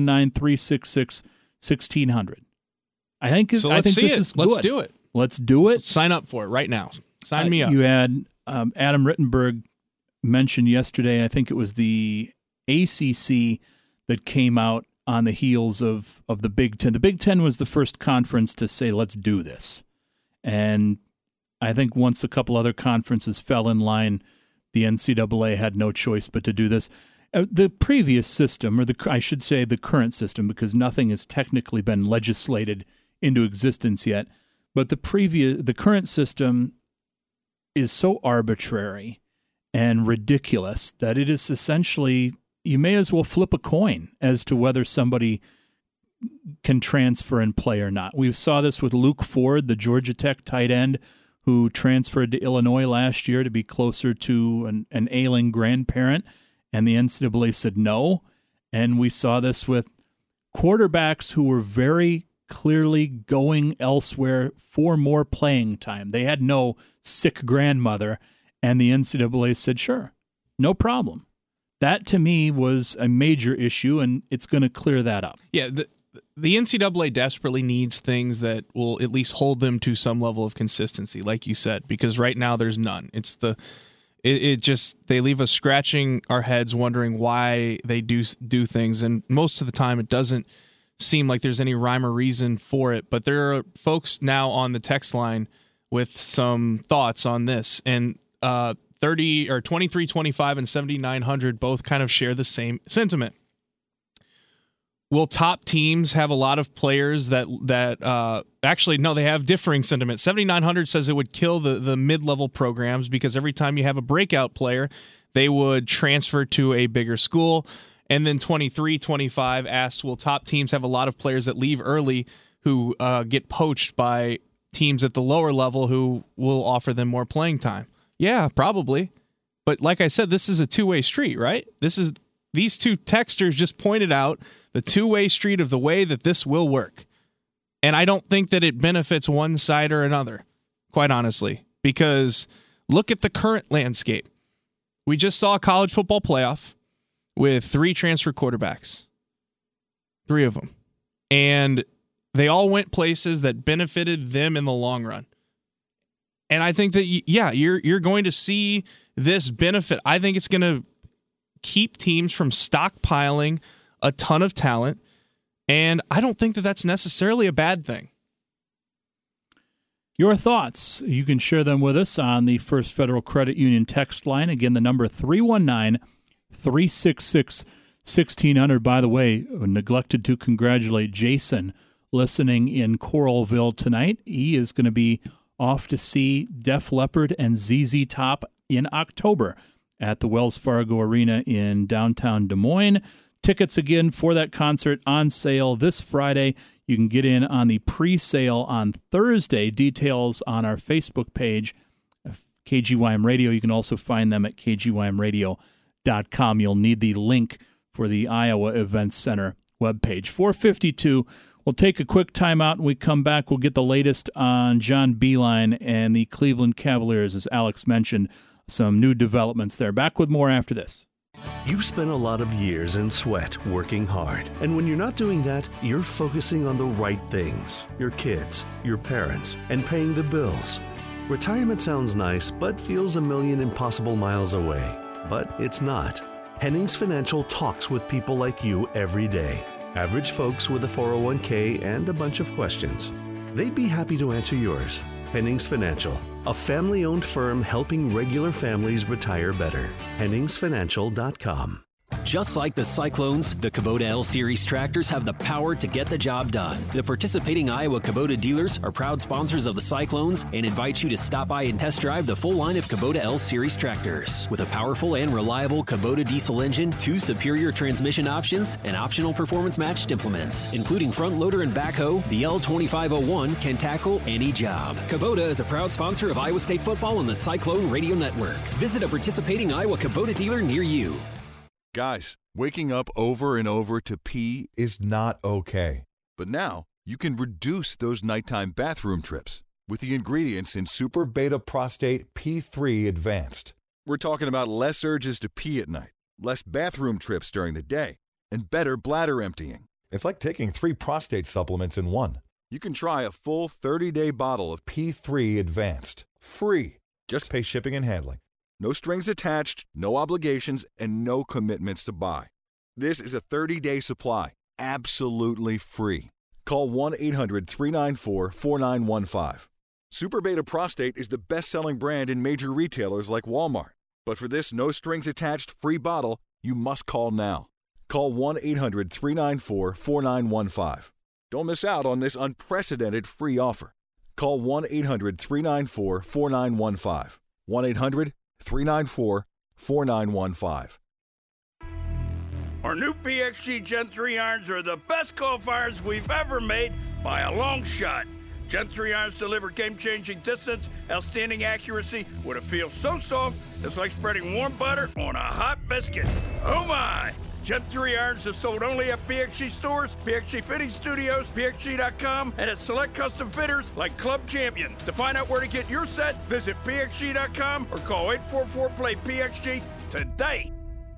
319-366-1600. I think this is good. Let's do it. Let's do it. Let's sign up for it right now. Sign me up. You had Adam Rittenberg mentioned yesterday, I think it was the ACC that came out on the heels of the Big Ten. The Big Ten was the first conference to say, let's do this. And I think once a couple other conferences fell in line, the NCAA had no choice but to do this. The previous system, or I should say the current system, because nothing has technically been legislated into existence yet, but the current system is so arbitrary and ridiculous that it is essentially, you may as well flip a coin as to whether somebody can transfer and play or not. We saw this with Luke Ford, the Georgia Tech tight end, who transferred to Illinois last year to be closer to an ailing grandparent, and the NCAA said no. And we saw this with quarterbacks who were very clearly going elsewhere for more playing time. They had no sick grandmother, and the NCAA said, sure, no problem. That, to me, was a major issue, and it's going to clear that up. Yeah, the NCAA desperately needs things that will at least hold them to some level of consistency, like you said, because right now there's none. They leave us scratching our heads wondering why they do things, and most of the time it doesn't seem like there's any rhyme or reason for it. But there are folks now on the text line with some thoughts on this, and 2325 and 7900 both kind of share the same sentiment. Will top teams have a lot of players that actually, no, they have differing sentiment. 7900 says it would kill the mid-level programs because every time you have a breakout player, they would transfer to a bigger school. And then 2325 asks, will top teams have a lot of players that leave early who get poached by teams at the lower level who will offer them more playing time? Yeah, probably. But like I said, this is a two-way street, right? These two texters just pointed out the two-way street of the way that this will work. And I don't think that it benefits one side or another, quite honestly, because look at the current landscape. We just saw a college football playoff with 3 transfer quarterbacks, 3 of them. And they all went places that benefited them in the long run. And I think that, yeah, you're going to see this benefit. I think it's going to keep teams from stockpiling a ton of talent, and I don't think that that's necessarily a bad thing. Your thoughts, you can share them with us on the First Federal Credit Union text line. Again, the number 319-366-1600. By the way, neglected to congratulate Jason listening in Coralville tonight. He is going to be off to see Def Leppard and ZZ Top in October at the Wells Fargo Arena in downtown Des Moines. Tickets again for that concert on sale this Friday. You can get in on the pre-sale on Thursday. Details on our Facebook page, KGYM Radio. You can also find them at kgymradio.com. You'll need the link for the Iowa Events Center webpage. 4:52. We'll take a quick timeout. When we come back, we'll get the latest on John Beilein and the Cleveland Cavaliers, as Alex mentioned. Some new developments there. Back with more after this. You've spent a lot of years in sweat working hard. And when you're not doing that, you're focusing on the right things. Your kids, your parents, and paying the bills. Retirement sounds nice, but feels a million impossible miles away. But it's not. Hennings Financial talks with people like you every day. Average folks with a 401k and a bunch of questions. They'd be happy to answer yours. Hennings Financial, a family-owned firm helping regular families retire better. HenningsFinancial.com. Just like the Cyclones, the Kubota L Series tractors have the power to get the job done. The participating Iowa Kubota dealers are proud sponsors of the Cyclones and invite you to stop by and test drive the full line of Kubota L Series tractors. With a powerful and reliable Kubota diesel engine, 2 superior transmission options, and optional performance-matched implements, including front loader and backhoe, the L2501 can tackle any job. Kubota is a proud sponsor of Iowa State football and the Cyclone Radio Network. Visit a participating Iowa Kubota dealer near you. Guys, waking up over and over to pee is not okay. But now, you can reduce those nighttime bathroom trips with the ingredients in Super Beta Prostate P3 Advanced. We're talking about less urges to pee at night, less bathroom trips during the day, and better bladder emptying. It's like taking 3 prostate supplements in one. You can try a full 30-day bottle of P3 Advanced. Free. Just pay shipping and handling. No strings attached, no obligations, and no commitments to buy. This is a 30-day supply, absolutely free. Call 1-800-394-4915. Super Beta Prostate is the best-selling brand in major retailers like Walmart. But for this no-strings-attached free bottle, you must call now. Call 1-800-394-4915. Don't miss out on this unprecedented free offer. Call 1-800-394-4915. 1-800-394-4915. Our new PXG Gen 3 irons are the best golf irons we've ever made by a long shot. Gen 3 irons deliver game-changing distance, outstanding accuracy with a feel so soft, it's like spreading warm butter on a hot biscuit. Oh my! Gen 3 irons are sold only at PXG stores, PXG Fitting Studios, PXG.com, and at select custom fitters like Club Champion. To find out where to get your set, visit PXG.com or call 844-PLAY-PXG today.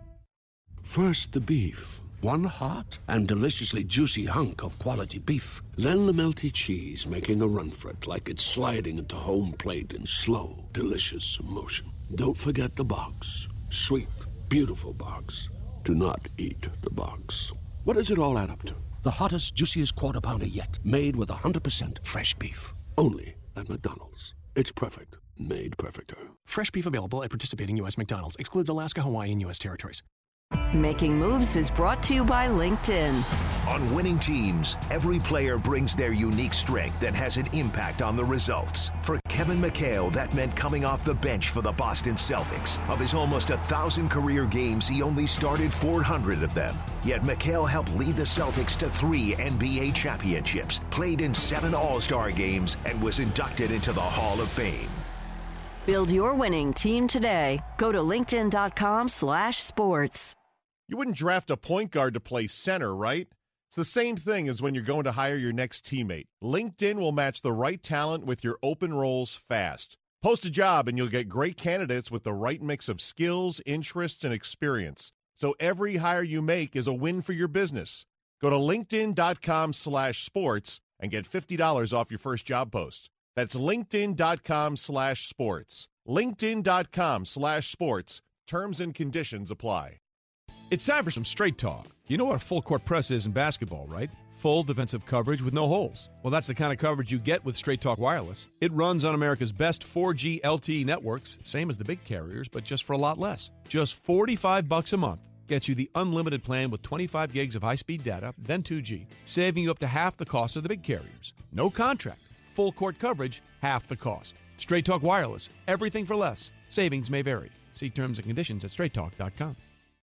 First the beef, one hot and deliciously juicy hunk of quality beef. Then the melty cheese making a run for it like it's sliding into home plate in slow, delicious motion. Don't forget the box. Sweet, beautiful box. Do not eat the box. What does it all add up to? The hottest, juiciest quarter pounder yet, made with 100% fresh beef. Only at McDonald's. It's perfect. Made perfecter. Fresh beef available at participating U.S. McDonald's. Excludes Alaska, Hawaii, and U.S. territories. Making Moves is brought to you by LinkedIn. On winning teams, every player brings their unique strength and has an impact on the results. For Kevin McHale, that meant coming off the bench for the Boston Celtics. Of his almost 1,000 career games, he only started 400 of them. Yet McHale helped lead the Celtics to 3 NBA championships, played in 7 All-Star games, and was inducted into the Hall of Fame. Build your winning team today. Go to linkedin.com/sports. You wouldn't draft a point guard to play center, right? It's the same thing as when you're going to hire your next teammate. LinkedIn will match the right talent with your open roles fast. Post a job and you'll get great candidates with the right mix of skills, interests, and experience. So every hire you make is a win for your business. Go to linkedin.com/sports and get $50 off your first job post. That's linkedin.com/sports. linkedin.com/sports. Terms and conditions apply. It's time for some straight talk. You know what a full court press is in basketball, right? Full defensive coverage with no holes. Well, that's the kind of coverage you get with Straight Talk Wireless. It runs on America's best 4G LTE networks, same as the big carriers, but just for a lot less. Just $45 a month gets you the unlimited plan with 25 gigs of high-speed data, then 2G, saving you up to half the cost of the big carriers. No contract. Full court coverage, half the cost. Straight Talk Wireless, everything for less. Savings may vary. See terms and conditions at straighttalk.com.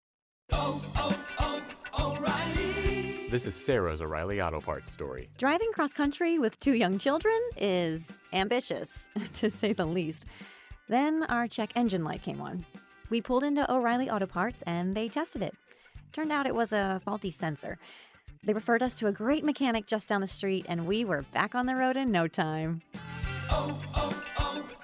O'Reilly. This is Sarah's O'Reilly Auto Parts story. Driving cross country with 2 young children is ambitious, to say the least. Then our check engine light came on. We pulled into O'Reilly Auto Parts and they tested it. Turned out it was a faulty sensor. They referred us to a great mechanic just down the street and we were back on the road in no time.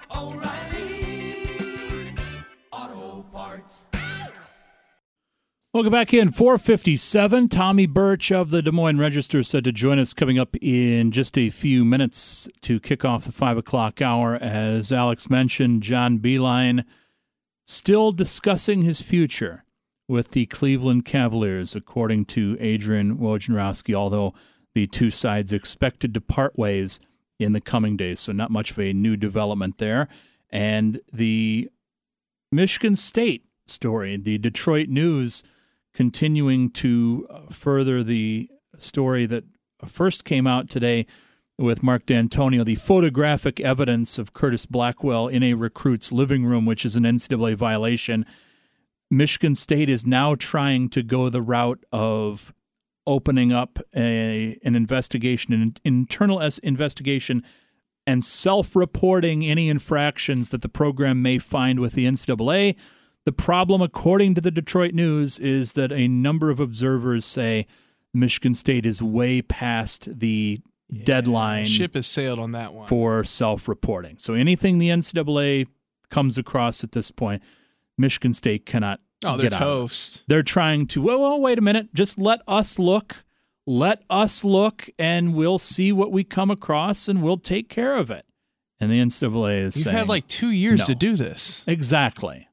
O'Reilly Auto Parts. Welcome back in. 4:57. Tommy Birch of the Des Moines Register said to join us coming up in just a few minutes to kick off the 5 o'clock hour. As Alex mentioned, John Beilein still discussing his future with the Cleveland Cavaliers, according to Adrian Wojnarowski, although the two sides expected to part ways in the coming days, so not much of a new development there. And the Michigan State story, the Detroit News continuing to further the story that first came out today with Mark D'Antonio, the photographic evidence of Curtis Blackwell in a recruit's living room, which is an NCAA violation. Michigan State is now trying to go the route of opening up an investigation, an internal investigation, and self-reporting any infractions that the program may find with the NCAA. The problem, according to the Detroit News, is that a number of observers say Michigan State is way past the deadline. Ship has sailed on that one. For self-reporting. So anything the NCAA comes across at this point, Michigan State cannot Oh, they're get out of it. toast. They're trying to, well, wait a minute. Just let us look. Let us look, and we'll see what we come across, and we'll take care of it. And the NCAA is saying, You've had like 2 years no. to do this. Exactly.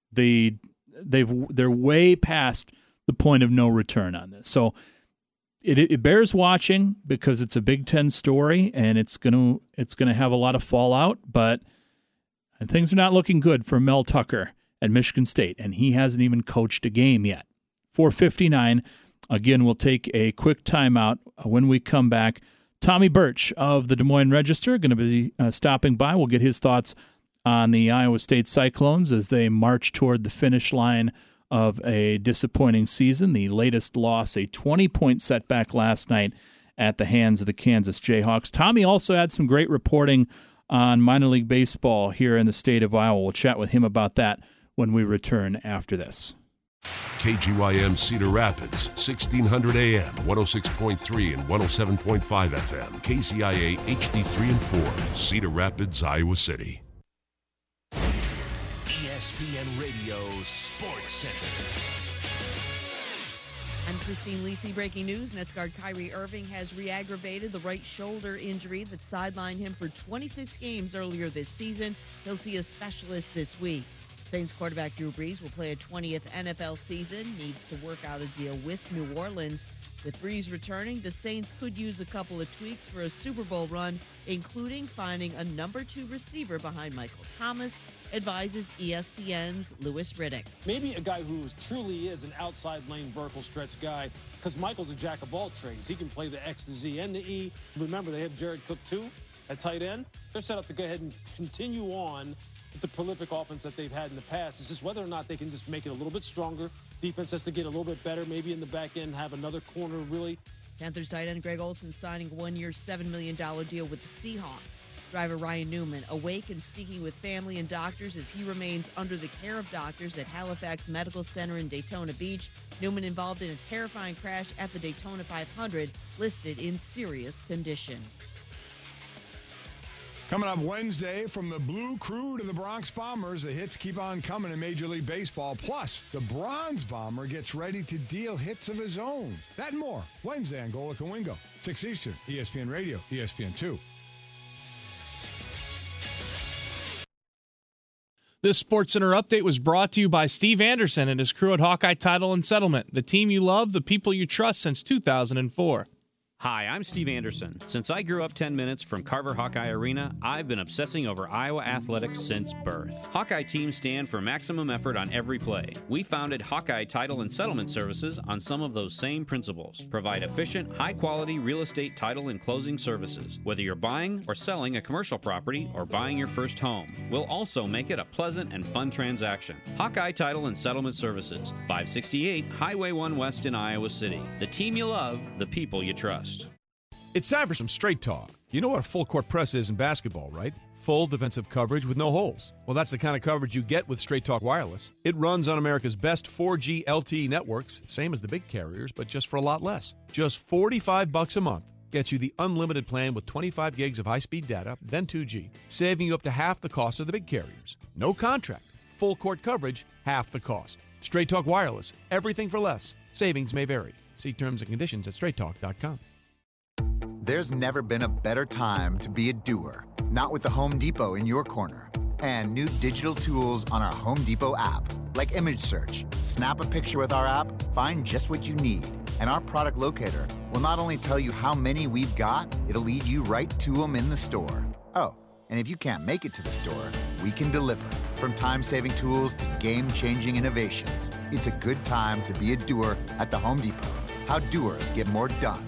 They're way past the point of no return on this. So it bears watching because it's a Big Ten story and it's gonna have a lot of fallout. But things are not looking good for Mel Tucker at Michigan State, and he hasn't even coached a game yet. 4:59. Again, we'll take a quick timeout. When we come back, Tommy Birch of the Des Moines Register going to be stopping by. We'll get his thoughts on the Iowa State Cyclones as they march toward the finish line of a disappointing season. The latest loss, a 20-point setback last night at the hands of the Kansas Jayhawks. Tommy also had some great reporting on minor league baseball here in the state of Iowa. We'll chat with him about that when we return after this. KGYM Cedar Rapids, 1600 AM, 106.3 and 107.5 FM. KCIA HD3 and 4, Cedar Rapids, Iowa City. ESPN Radio Sports Center. I'm Christine Lisi. Breaking news. Nets guard Kyrie Irving has re-aggravated the right shoulder injury that sidelined him for 26 games earlier this season. He'll see a specialist this week. Saints quarterback Drew Brees will play a 20th NFL season, needs to work out a deal with New Orleans. With Brees returning, the Saints could use a couple of tweaks for a Super Bowl run, including finding a number 2 receiver behind Michael Thomas, advises ESPN's Louis Riddick. Maybe a guy who truly is an outside lane vertical stretch guy, because Michael's a jack of all trades. He can play the X, the Z, and the E. Remember, they have Jared Cook, too, at tight end. They're set up to go ahead and continue on with the prolific offense that they've had in the past. It's just whether or not they can just make it a little bit stronger. Defense has to get a little bit better, maybe in the back end, have another corner really. Panthers tight end Greg Olsen signing a 1-year, $7 million deal with the Seahawks. Driver Ryan Newman awake and speaking with family and doctors as he remains under the care of doctors at Halifax Medical Center in Daytona Beach. Newman involved in a terrifying crash at the Daytona 500, listed in serious condition. Coming up Wednesday, from the Blue Crew to the Bronx Bombers, the hits keep on coming in Major League Baseball. Plus, the Bronze Bomber gets ready to deal hits of his own. That and more, Wednesday on Golic and Wingo, 6 Eastern, ESPN Radio, ESPN2. This SportsCenter update was brought to you by Steve Anderson and his crew at Hawkeye Title and Settlement, the team you love, the people you trust since 2004. Hi, I'm Steve Anderson. Since I grew up 10 minutes from Carver Hawkeye Arena, I've been obsessing over Iowa athletics since birth. Hawkeye teams stand for maximum effort on every play. We founded Hawkeye Title and Settlement Services on some of those same principles. Provide efficient, high-quality real estate title and closing services. Whether you're buying or selling a commercial property or buying your first home, we'll also make it a pleasant and fun transaction. Hawkeye Title and Settlement Services, 568 Highway 1 West in Iowa City. The team you love, the people you trust. It's time for some straight talk. You know what a full court press is in basketball, right? Full defensive coverage with no holes. Well, that's the kind of coverage you get with Straight Talk Wireless. It runs on America's best 4G LTE networks, same as the big carriers, but just for a lot less. Just $45 a month gets you the unlimited plan with 25 gigs of high-speed data, then 2G, saving you up to half the cost of the big carriers. No contract. Full court coverage, half the cost. Straight Talk Wireless. Everything for less. Savings may vary. See terms and conditions at straighttalk.com. There's never been a better time to be a doer. Not with the Home Depot in your corner. And new digital tools on our Home Depot app, like image search. Snap a picture with our app, find just what you need. And our product locator will not only tell you how many we've got, it'll lead you right to them in the store. Oh, and if you can't make it to the store, we can deliver. From time-saving tools to game-changing innovations, it's a good time to be a doer at the Home Depot. How doers get more done.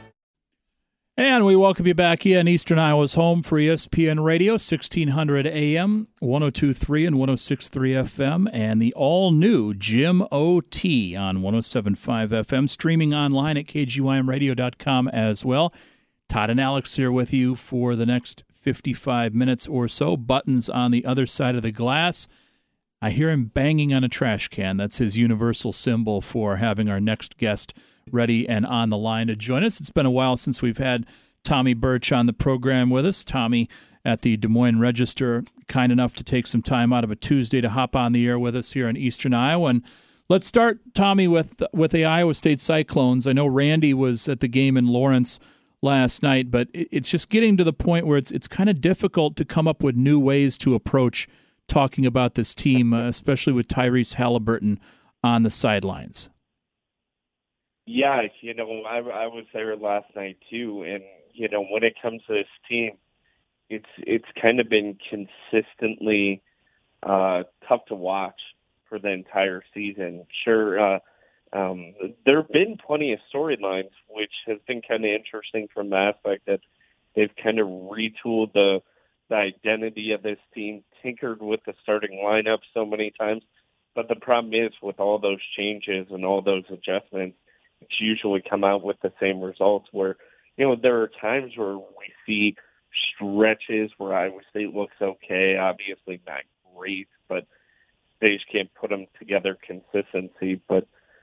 And we welcome you back here in Eastern Iowa's home for ESPN Radio, 1600 AM, 102.3 and 106.3 FM, and the all-new Jim O.T. on 107.5 FM, streaming online at kgymradio.com as well. Todd and Alex here with you for the next 55 minutes or so. Buttons on the other side of the glass. I hear him banging on a trash can. That's his universal symbol for having our next guest ready and on the line to join us. It's been a while since we've had Tommy Birch on the program with us. Tommy at the Des Moines Register, kind enough to take some time out of a Tuesday to hop on the air with us here in Eastern Iowa. And let's start, Tommy, with the Iowa State Cyclones. I know Randy was at the game in Lawrence last night, but it's just getting to the point where it's kind of difficult to come up with new ways to approach talking about this team, especially with Tyrese Halliburton on the sidelines. Yeah, I was there last night too, and when it comes to this team, it's kind of been consistently tough to watch for the entire season. Sure, there have been plenty of storylines, which has been kind of interesting from the aspect that they've kind of retooled the identity of this team, tinkered with the starting lineup so many times. But the problem is with all those changes and all those adjustments, it's usually come out with the same results where, there are times where we see stretches where Iowa State looks okay, obviously not great, but they just can't put them together consistently. But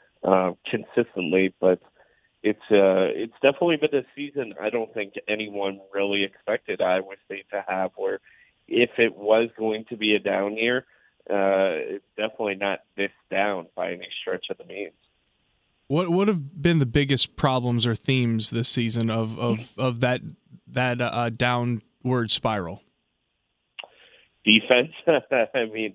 it's definitely been a season I don't think anyone really expected Iowa State to have, where if it was going to be a down year, it's definitely not this down by any stretch of the means. What have been the biggest problems or themes this season of that downward spiral? Defense. I mean,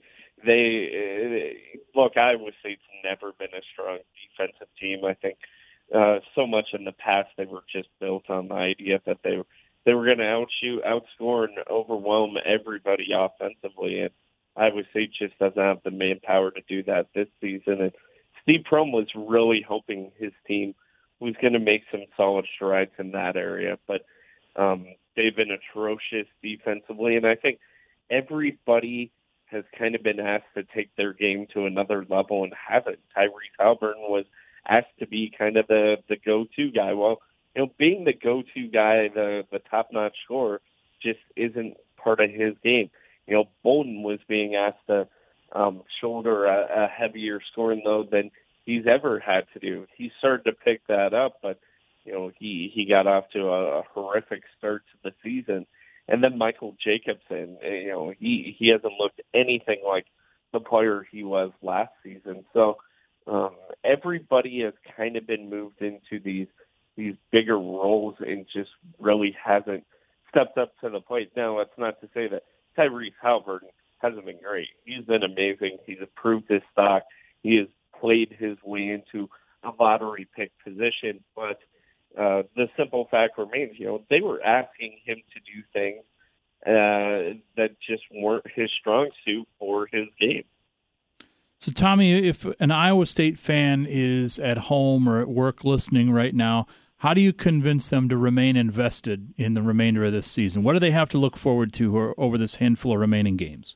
Iowa State's never been a strong defensive team. I think so much in the past they were just built on the idea that they were going to outscore, and overwhelm everybody offensively, and Iowa State just doesn't have the manpower to do that this season. And Steve Prohm was really hoping his team was going to make some solid strides in that area, but they've been atrocious defensively, and I think everybody has kind of been asked to take their game to another level and haven't. Tyrese Halliburton was asked to be kind of the go-to guy. Well, being the go-to guy, the top-notch scorer, just isn't part of his game. Bolden was being asked to shoulder a heavier scoring load than he's ever had to do. He started to pick that up, but he got off to a horrific start to the season. And then Michael Jacobson, he hasn't looked anything like the player he was last season. So everybody has kind of been moved into these bigger roles and just really hasn't stepped up to the plate. Now, that's not to say that Tyrese Halliburton hasn't been great. He's been amazing. He's improved his stock. He has played his way into a lottery pick position. But the simple fact remains, they were asking him to do things that just weren't his strong suit for his game. So, Tommy, if an Iowa State fan is at home or at work listening right now, how do you convince them to remain invested in the remainder of this season? What do they have to look forward to over this handful of remaining games?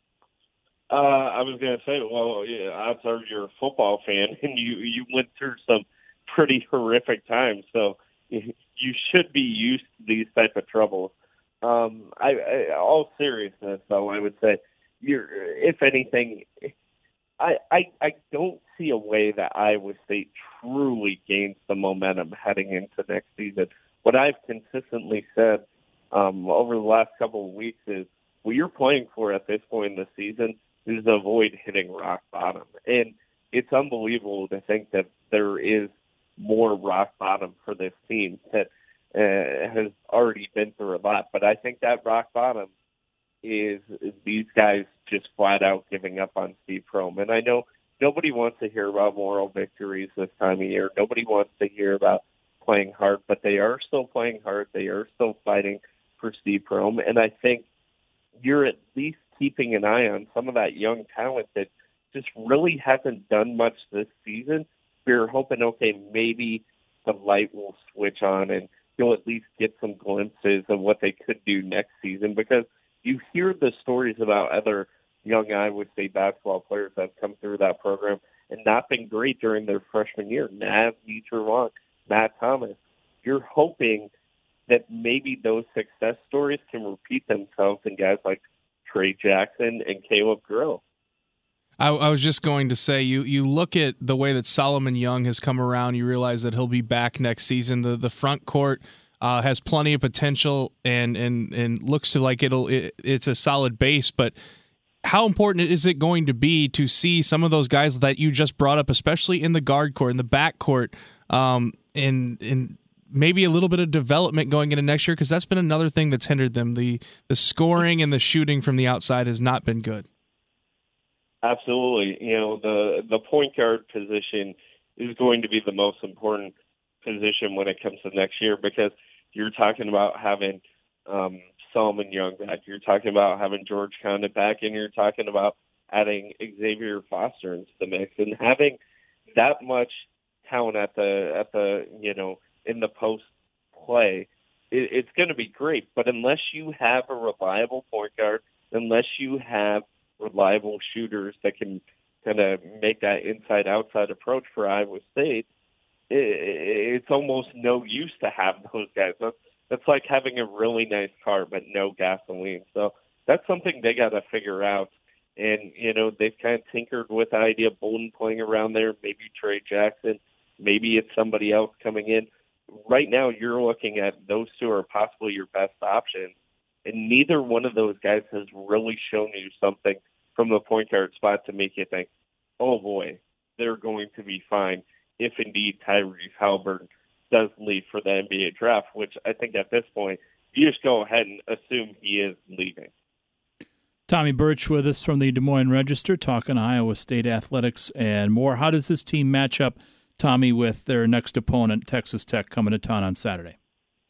I was going to say, odds are you're a football fan, and you went through some pretty horrific times, so you should be used to these type of troubles. All seriousness, though, I would say, if anything, I don't see a way that Iowa State truly gains the momentum heading into next season. What I've consistently said over the last couple of weeks is what you're playing for at this point in the season is to avoid hitting rock bottom. And it's unbelievable to think that there is more rock bottom for this team that has already been through a lot. But I think that rock bottom is these guys just flat out giving up on Steve Prohm. And I know nobody wants to hear about moral victories this time of year. Nobody wants to hear about playing hard, but they are still playing hard. They are still fighting for Steve Prohm. And I think you're at least keeping an eye on some of that young talent that just really hasn't done much this season. We're hoping, okay, maybe the light will switch on and you'll at least get some glimpses of what they could do next season, because you hear the stories about other young Iowa State basketball players that have come through that program and not been great during their freshman year. Nav, Dieter Matt Thomas. You're hoping that maybe those success stories can repeat themselves in guys like Trey Jackson and Caleb Grill. I was just going to say, you look at the way that Solomon Young has come around, you realize that he'll be back next season. The front court has plenty of potential and looks to like it's a solid base, but how important is it going to be to see some of those guys that you just brought up, especially in the guard court, in the back court, and maybe a little bit of development going into next year, because that's been another thing that's hindered them. The scoring and the shooting from the outside has not been good. Absolutely. The point guard position is going to be the most important position when it comes to next year, because you're talking about having Solomon Young back, you're talking about having George Condit back, and you're talking about adding Xavier Foster into the mix, and having that much talent at the in the post play, it's going to be great. But unless you have a reliable point guard, unless you have reliable shooters that can kind of make that inside-outside approach for Iowa State, it's almost no use to have those guys. That's like having a really nice car but no gasoline. So that's something they got to figure out. And, they've kind of tinkered with the idea of Bolden playing around there, maybe Trey Jackson, maybe it's somebody else coming in. Right now you're looking at those two are possibly your best options, and neither one of those guys has really shown you something from the point guard spot to make you think, oh boy, they're going to be fine if indeed Tyrese Halliburton does leave for the NBA draft, which I think at this point, you just go ahead and assume he is leaving. Tommy Birch with us from the Des Moines Register, talking Iowa State athletics and more. How does this team match up, Tommy, with their next opponent, Texas Tech, coming to town on Saturday?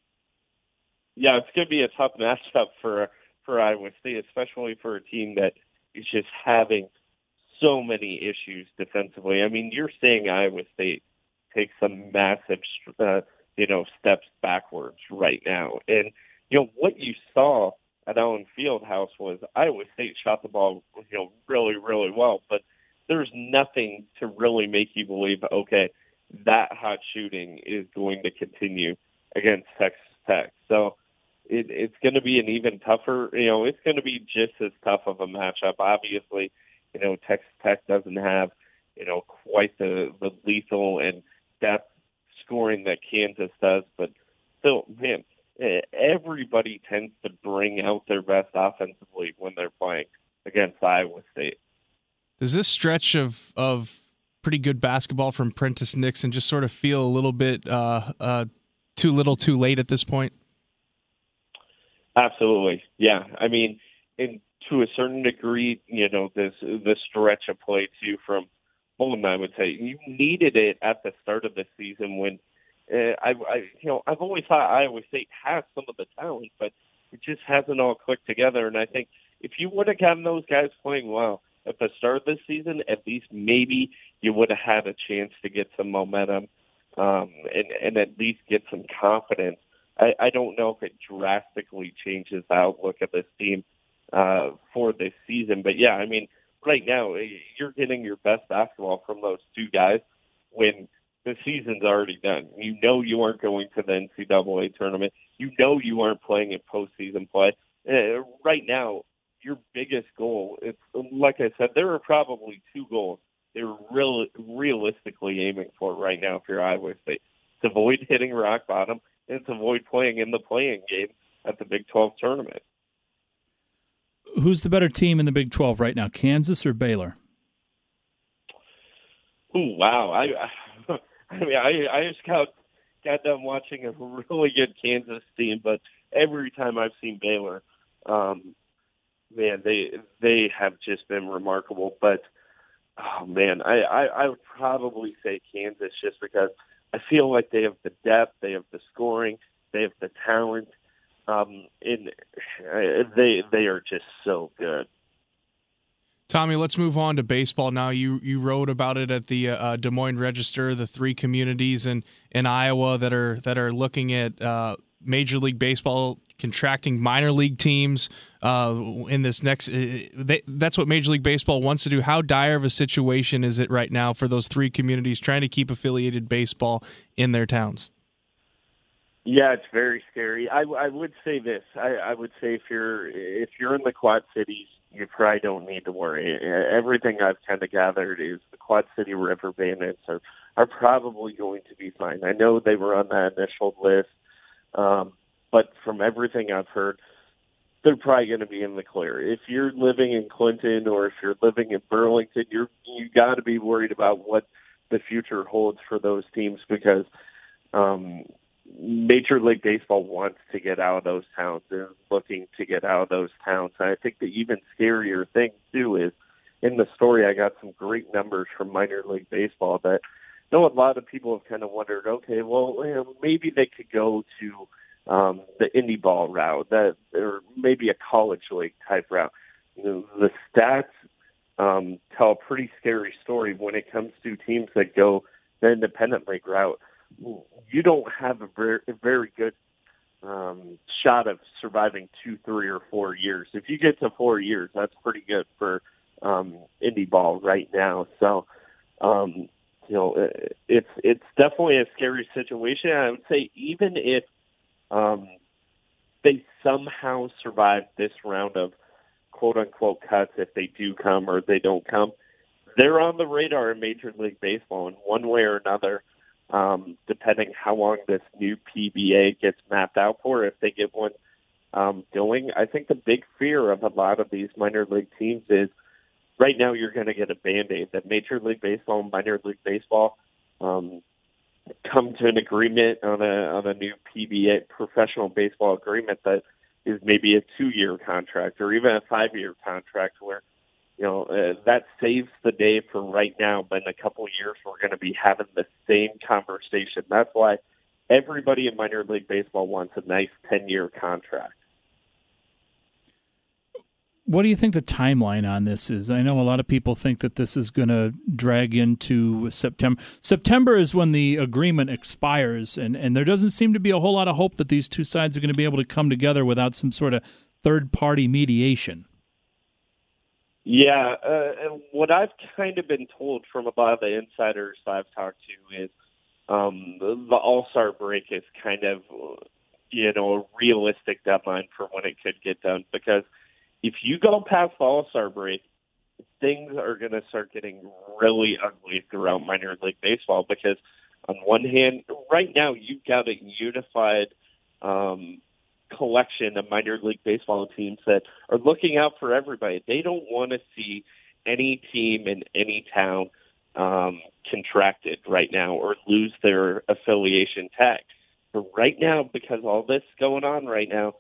Yeah, it's going to be a tough matchup for Iowa State, especially for a team that is just having so many issues defensively. I mean, you're seeing Iowa State take some massive, steps backwards right now. And, what you saw at Allen Fieldhouse was Iowa State shot the ball, really, really well. But there's nothing to really make you believe, okay, that hot shooting is going to continue against Texas Tech. So it's going to be an even tougher, it's going to be just as tough of a matchup. Obviously, Texas Tech doesn't have, quite the lethal and depth scoring that Kansas does, but still, man, everybody tends to bring out their best offensively when they're playing against Iowa State. Does this stretch of pretty good basketball from Prentice Nixon just sort of feel a little bit too little too late at this point? Absolutely. Yeah. I mean, to a certain degree, this stretch of play too from Bolden, I would say you needed it at the start of the season when I've always thought Iowa State has some of the talent, but it just hasn't all clicked together. And I think if you would have gotten those guys playing well at the start of the season, at least maybe you would have had a chance to get some momentum and at least get some confidence. I don't know if it drastically changes the outlook of this team for this season. But, yeah, I mean, right now you're getting your best basketball from those two guys when the season's already done. You aren't going to the NCAA tournament. You aren't playing in postseason play. Right now, your biggest goal, it's like I said, there are probably two goals they're realistically aiming for right now if you're Iowa State. To avoid hitting rock bottom and to avoid playing in the play-in game at the Big 12 tournament. Who's the better team in the Big 12 right now, Kansas or Baylor? Oh, wow. I mean, I just got done watching a really good Kansas team, but every time I've seen Baylor, man, they have just been remarkable. But oh man, I would probably say Kansas just because I feel like they have the depth, they have the scoring, they have the talent, and they are just so good. Tommy, let's move on to baseball now. You wrote about it at the Des Moines Register, the 3 communities in Iowa that are looking at Major League Baseball contracting minor league teams in this next. That's what Major League Baseball wants to do. How dire of a situation is it right now for those 3 communities trying to keep affiliated baseball in their towns? Yeah, it's very scary. I would say this. I would say if you're in the Quad Cities, you probably don't need to worry. Everything I've kind of gathered is the Quad City River Bandits are probably going to be fine. I know they were on that initial list, but from everything I've heard, they're probably going to be in the clear. If you're living in Clinton or if you're living in Burlington, you got to be worried about what the future holds for those teams because Major League Baseball wants to get out of those towns. They're looking to get out of those towns. And I think the even scarier thing, too, is in the story I got some great numbers from minor league baseball that I know a lot of people have kind of wondered, okay, well, maybe they could go to the indie ball route, or maybe a college league type route. The stats tell a pretty scary story when it comes to teams that go the independent league route. You don't have a very good shot of surviving 2, 3, or 4 years. If you get to 4 years, that's pretty good for indie ball right now. So, it's definitely a scary situation. I would say even if they somehow survive this round of quote-unquote cuts, if they do come or they don't come, they're on the radar in Major League Baseball in one way or another. Depending how long this new PBA gets mapped out for, if they get one going. I think the big fear of a lot of these minor league teams is right now you're going to get a Band-Aid. That Major League Baseball and minor league baseball come to an agreement on a new PBA, professional baseball agreement that is maybe a 2-year contract or even a 5-year contract where that saves the day for right now, but in a couple of years, we're going to be having the same conversation. That's why everybody in minor league baseball wants a nice 10-year contract. What do you think the timeline on this is? I know a lot of people think that this is going to drag into September. September is when the agreement expires, and there doesn't seem to be a whole lot of hope that these two sides are going to be able to come together without some sort of third-party mediation. Yeah, and what I've kind of been told from a lot of the insiders I've talked to is the All-Star break is kind of, a realistic deadline for when it could get done. Because if you go past the All-Star break, things are going to start getting really ugly throughout minor league baseball. Because on one hand, right now you've got a unified collection of minor league baseball teams that are looking out for everybody. They don't want to see any team in any town contracted right now or lose their affiliation tag. But right now, because all this is going on right now,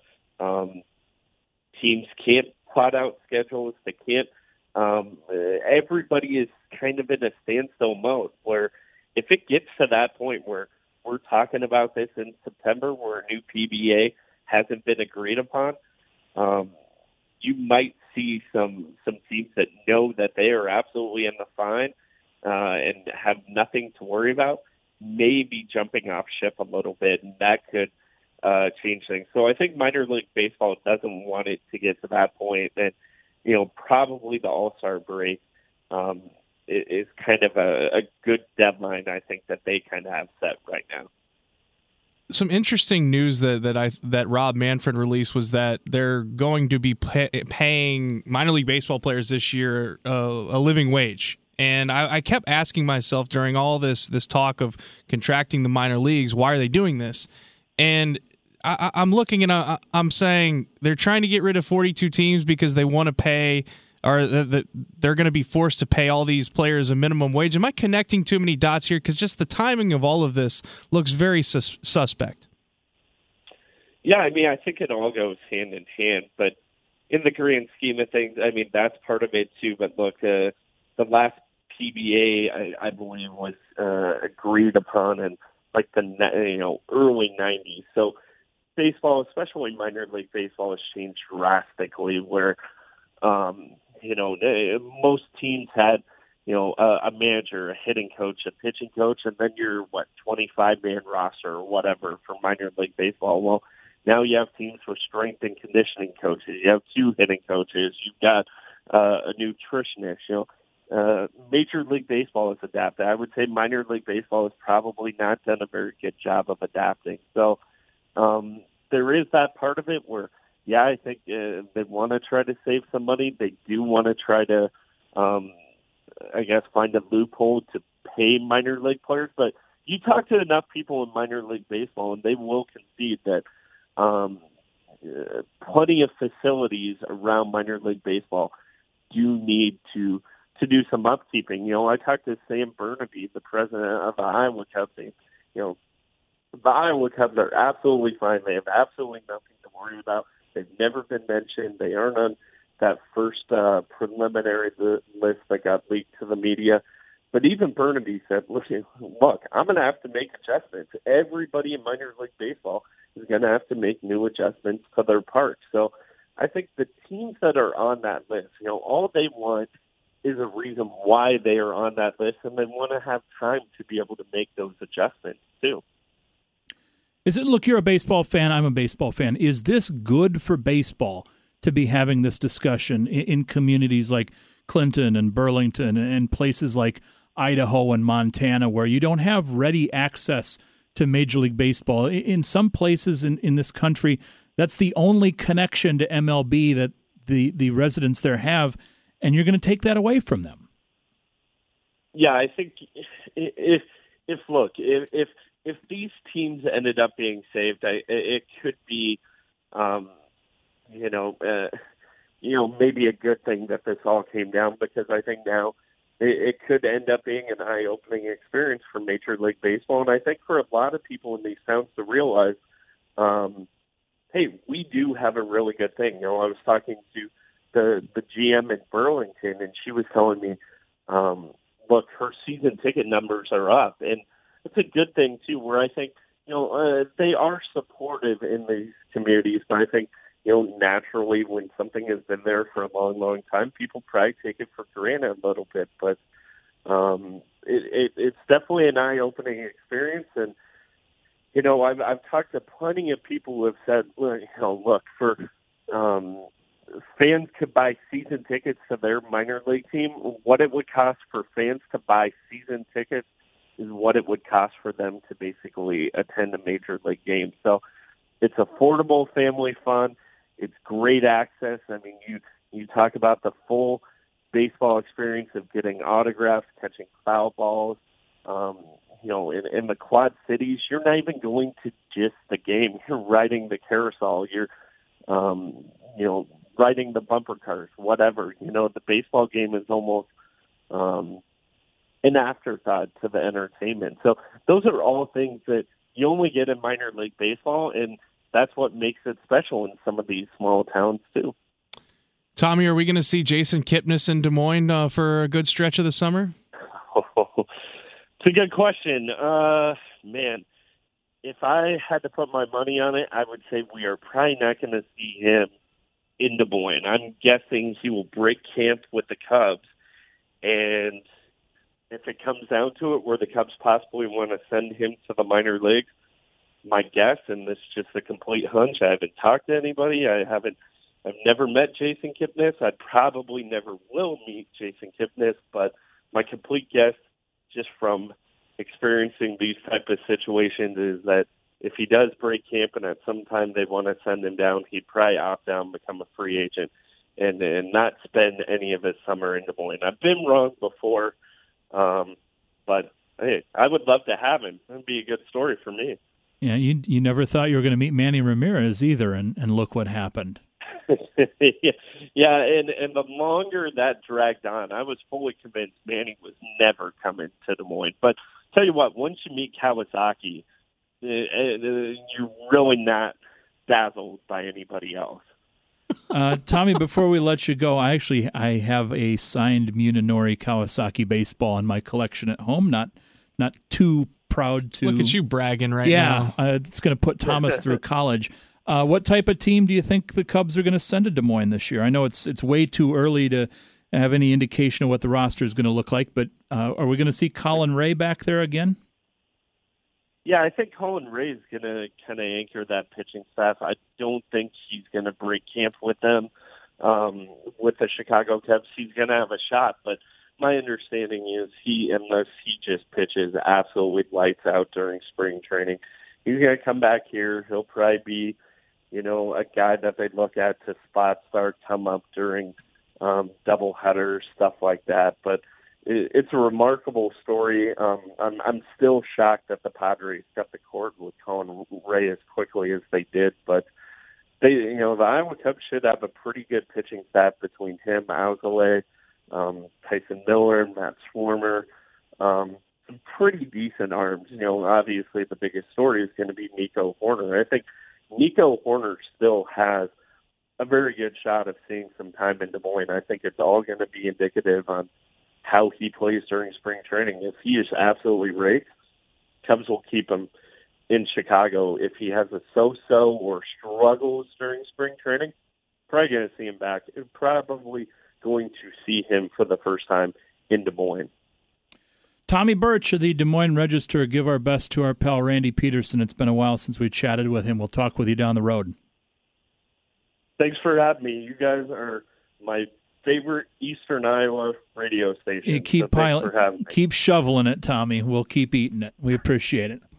teams can't plot out schedules. They can't. Everybody is kind of in a standstill mode where if it gets to that point where we're talking about this in September where a new PBA hasn't been agreed upon, you might see some teams that know that they are absolutely in the fine and have nothing to worry about, maybe jumping off ship a little bit, and that could change things. So I think minor league baseball doesn't want it to get to that point, and probably the All-Star break is kind of a good deadline. I think that they kind of have set right now. Some interesting news that Rob Manfred released was that they're going to be paying minor league baseball players this year a living wage. And I kept asking myself during all this talk of contracting the minor leagues, why are they doing this? And I'm looking and I'm saying they're trying to get rid of 42 teams because they want to pay they're going to be forced to pay all these players a minimum wage. Am I connecting too many dots here? Because just the timing of all of this looks very suspect. Yeah, I mean, I think it all goes hand in hand, but in the grand scheme of things, I mean, that's part of it too. But look, the last PBA, I believe, was agreed upon in like the early 90s. So baseball, especially minor league baseball, has changed drastically where, most teams had, a manager, a hitting coach, a pitching coach, and then your 25-man roster or whatever for minor league baseball. Well, now you have teams with strength and conditioning coaches. You have 2 hitting coaches. You've got a nutritionist. Major League Baseball has adapted. I would say minor league baseball has probably not done a very good job of adapting. So there is that part of it where, yeah, I think they want to try to save some money. They do want to try to, find a loophole to pay minor league players. But you talk to enough people in minor league baseball, and they will concede that plenty of facilities around minor league baseball do need to do some upkeeping. I talked to Sam Burnaby, the president of the Iowa Cubs, saying, the Iowa Cubs are absolutely fine. They have absolutely nothing to worry about. They've never been mentioned. They aren't on that first preliminary list that got leaked to the media. But even Burnaby said, look, I'm going to have to make adjustments. Everybody in minor league baseball is going to have to make new adjustments to their parks. So I think the teams that are on that list, all they want is a reason why they are on that list, and they want to have time to be able to make those adjustments too. Look, you're a baseball fan, I'm a baseball fan. Is this good for baseball to be having this discussion in communities like Clinton and Burlington and places like Idaho and Montana where you don't have ready access to Major League Baseball? In some places in this country, that's the only connection to MLB that the residents there have, and you're going to take that away from them. Yeah, I think if these teams ended up being saved, it could be, maybe a good thing that this all came down, because I think now it could end up being an eye-opening experience for Major League Baseball. And I think for a lot of people in these towns to realize, hey, we do have a really good thing. I was talking to the GM in Burlington, and she was telling me, look, her season ticket numbers are up. And it's a good thing, too, where I think, they are supportive in these communities, but I think, naturally when something has been there for a long, long time, people probably take it for granted a little bit. But it's definitely an eye-opening experience. And, I've talked to plenty of people who have said, look, for fans to buy season tickets to their minor league team, what it would cost for fans to buy season tickets is what it would cost for them to basically attend a major league game. So it's affordable family fun. It's great access. I mean, you talk about the full baseball experience of getting autographs, catching foul balls. In the Quad Cities, you're not even going to just the game. You're riding the carousel. You're, riding the bumper cars, whatever. The baseball game is almost an afterthought to the entertainment. So those are all things that you only get in minor league baseball, and that's what makes it special in some of these small towns too. Tommy, are we going to see Jason Kipnis in Des Moines for a good stretch of the summer? It's a good question. Man, if I had to put my money on it, I would say we are probably not going to see him in Des Moines. I'm guessing he will break camp with the Cubs, and if it comes down to it where the Cubs possibly want to send him to the minor leagues, my guess, and this is just a complete hunch, I haven't talked to anybody, I've never met Jason Kipnis, I probably never will meet Jason Kipnis, but my complete guess, just from experiencing these type of situations, is that if he does break camp and at some time they want to send him down, he'd probably opt down, become a free agent, and not spend any of his summer in Des Moines. I've been wrong before, but hey, I would love to have him. It would be a good story for me. Yeah, you never thought you were going to meet Manny Ramirez either, and look what happened. Yeah, and the longer that dragged on, I was fully convinced Manny was never coming to Des Moines. But tell you what, once you meet Kawasaki, you're really not dazzled by anybody else. Tommy, before we let you go, I have a signed Munenori Kawasaki baseball in my collection at home. Not too proud to look at you bragging right now. Yeah, it's going to put Thomas through college. What type of team do you think the Cubs are going to send to Des Moines this year? I know it's way too early to have any indication of what the roster is going to look like, but are we going to see Colin Ray back there again? Yeah, I think Colin Ray is going to kind of anchor that pitching staff. I don't think he's going to break camp with them. With the Chicago Cubs, he's going to have a shot, but my understanding is unless he just pitches absolutely lights out during spring training, he's going to come back here. He'll probably be, a guy that they'd look at to spot start, come up during double headers, stuff like that. But it's a remarkable story. I'm still shocked that the Padres got the cord with Colin Ray as quickly as they did. But the Iowa Cubs should have a pretty good pitching staff between him, Alzolay, Tyson Miller, Matt Swarmer, some pretty decent arms. Obviously the biggest story is going to be Nico Horner. I think Nico Horner still has a very good shot of seeing some time in Des Moines. I think it's all going to be indicative on how he plays during spring training. If he is absolutely raked, Cubs will keep him in Chicago. If he has a so-so or struggles during spring training, probably going to see him back. Probably going to see him for the first time in Des Moines. Tommy Birch of the Des Moines Register, give our best to our pal Randy Peterson. It's been a while since we chatted with him. We'll talk with you down the road. Thanks for having me. You guys are my favorite Eastern Iowa radio station. You keep keep shoveling it, Tommy. We'll keep eating it. We appreciate it.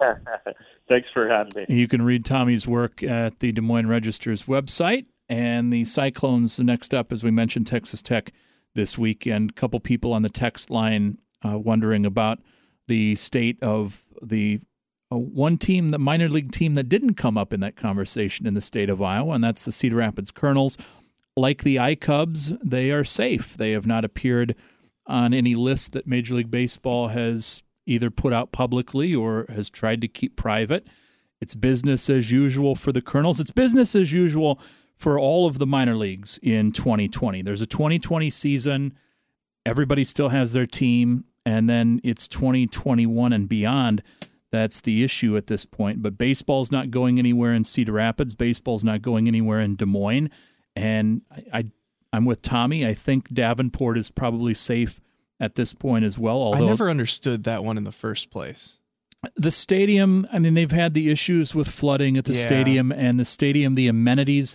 Thanks for having me. You can read Tommy's work at the Des Moines Register's website. And the Cyclones, next up, as we mentioned, Texas Tech this weekend. A couple people on the text line wondering about the state of the one team, the minor league team that didn't come up in that conversation in the state of Iowa, and that's the Cedar Rapids Colonels. Like the iCubs, they are safe. They have not appeared on any list that Major League Baseball has either put out publicly or has tried to keep private. It's business as usual for the Colonels. It's business as usual for all of the minor leagues in 2020. There's a 2020 season. Everybody still has their team, and then it's 2021 and beyond. That's the issue at this point. But baseball's not going anywhere in Cedar Rapids. Baseball's not going anywhere in Des Moines. And I'm with Tommy. I think Davenport is probably safe at this point as well. Although I never understood that one in the first place. The stadium, I mean, they've had the issues with flooding at the stadium, and the stadium, the amenities.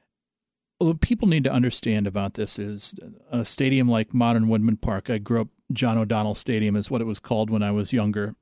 What people need to understand about this is a stadium like modern Woodman Park. I grew up, John O'Donnell Stadium is what it was called when I was younger.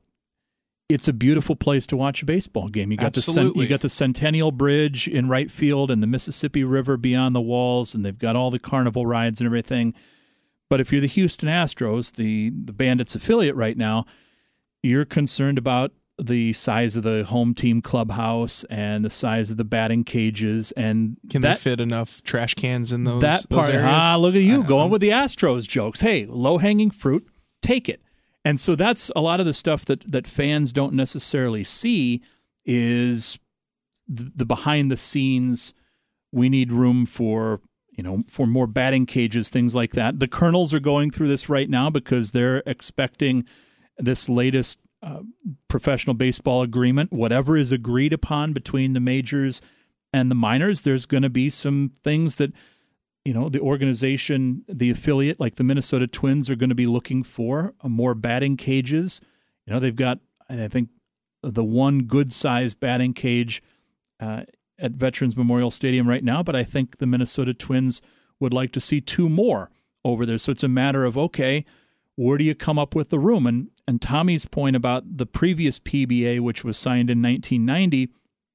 It's a beautiful place to watch a baseball game. You got the Centennial Bridge in right field and the Mississippi River beyond the walls, and they've got all the carnival rides and everything. But if you're the Houston Astros, the Bandits affiliate right now, you're concerned about the size of the home team clubhouse and the size of the batting cages. And can they fit enough trash cans in those part? Those areas? Look at you going with the Astros jokes. Hey, low-hanging fruit, take it. And so that's a lot of the stuff that fans don't necessarily see is the behind the scenes. We need room for more batting cages, things like that. The Colonels are going through this right now because they're expecting this latest professional baseball agreement, whatever is agreed upon between the majors and the minors. There's going to be some things that the organization, the affiliate, like the Minnesota Twins, are going to be looking for more batting cages. They've got, I think, the one good-sized batting cage at Veterans Memorial Stadium right now, but I think the Minnesota Twins would like to see two more over there. So it's a matter of, okay, where do you come up with the room? And Tommy's point about the previous PBA, which was signed in 1990,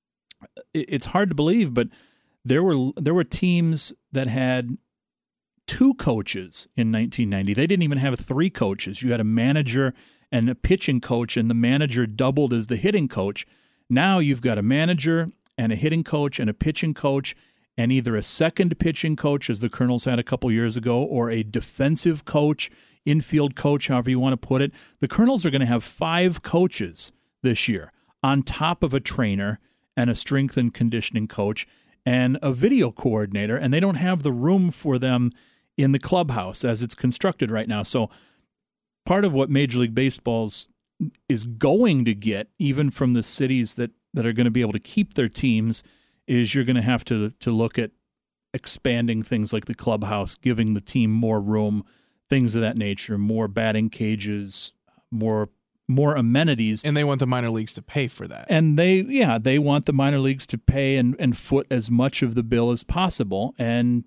it's hard to believe, but there were teams that had two coaches in 1990. They didn't even have three coaches. You had a manager and a pitching coach, and the manager doubled as the hitting coach. Now you've got a manager and a hitting coach and a pitching coach, and either a second pitching coach, as the Colonels had a couple years ago, or a defensive coach, infield coach, however you want to put it. The Colonels are going to have 5 coaches this year on top of a trainer and a strength and conditioning coach and a video coordinator, and they don't have the room for them in the clubhouse as it's constructed right now. So part of what Major League Baseball is going to get, even from the cities that are going to be able to keep their teams, is you're going to have to look at expanding things like the clubhouse, giving the team more room, things of that nature, more batting cages, more amenities. And they want the minor leagues to pay for that. And they want the minor leagues to pay and foot as much of the bill as possible. And,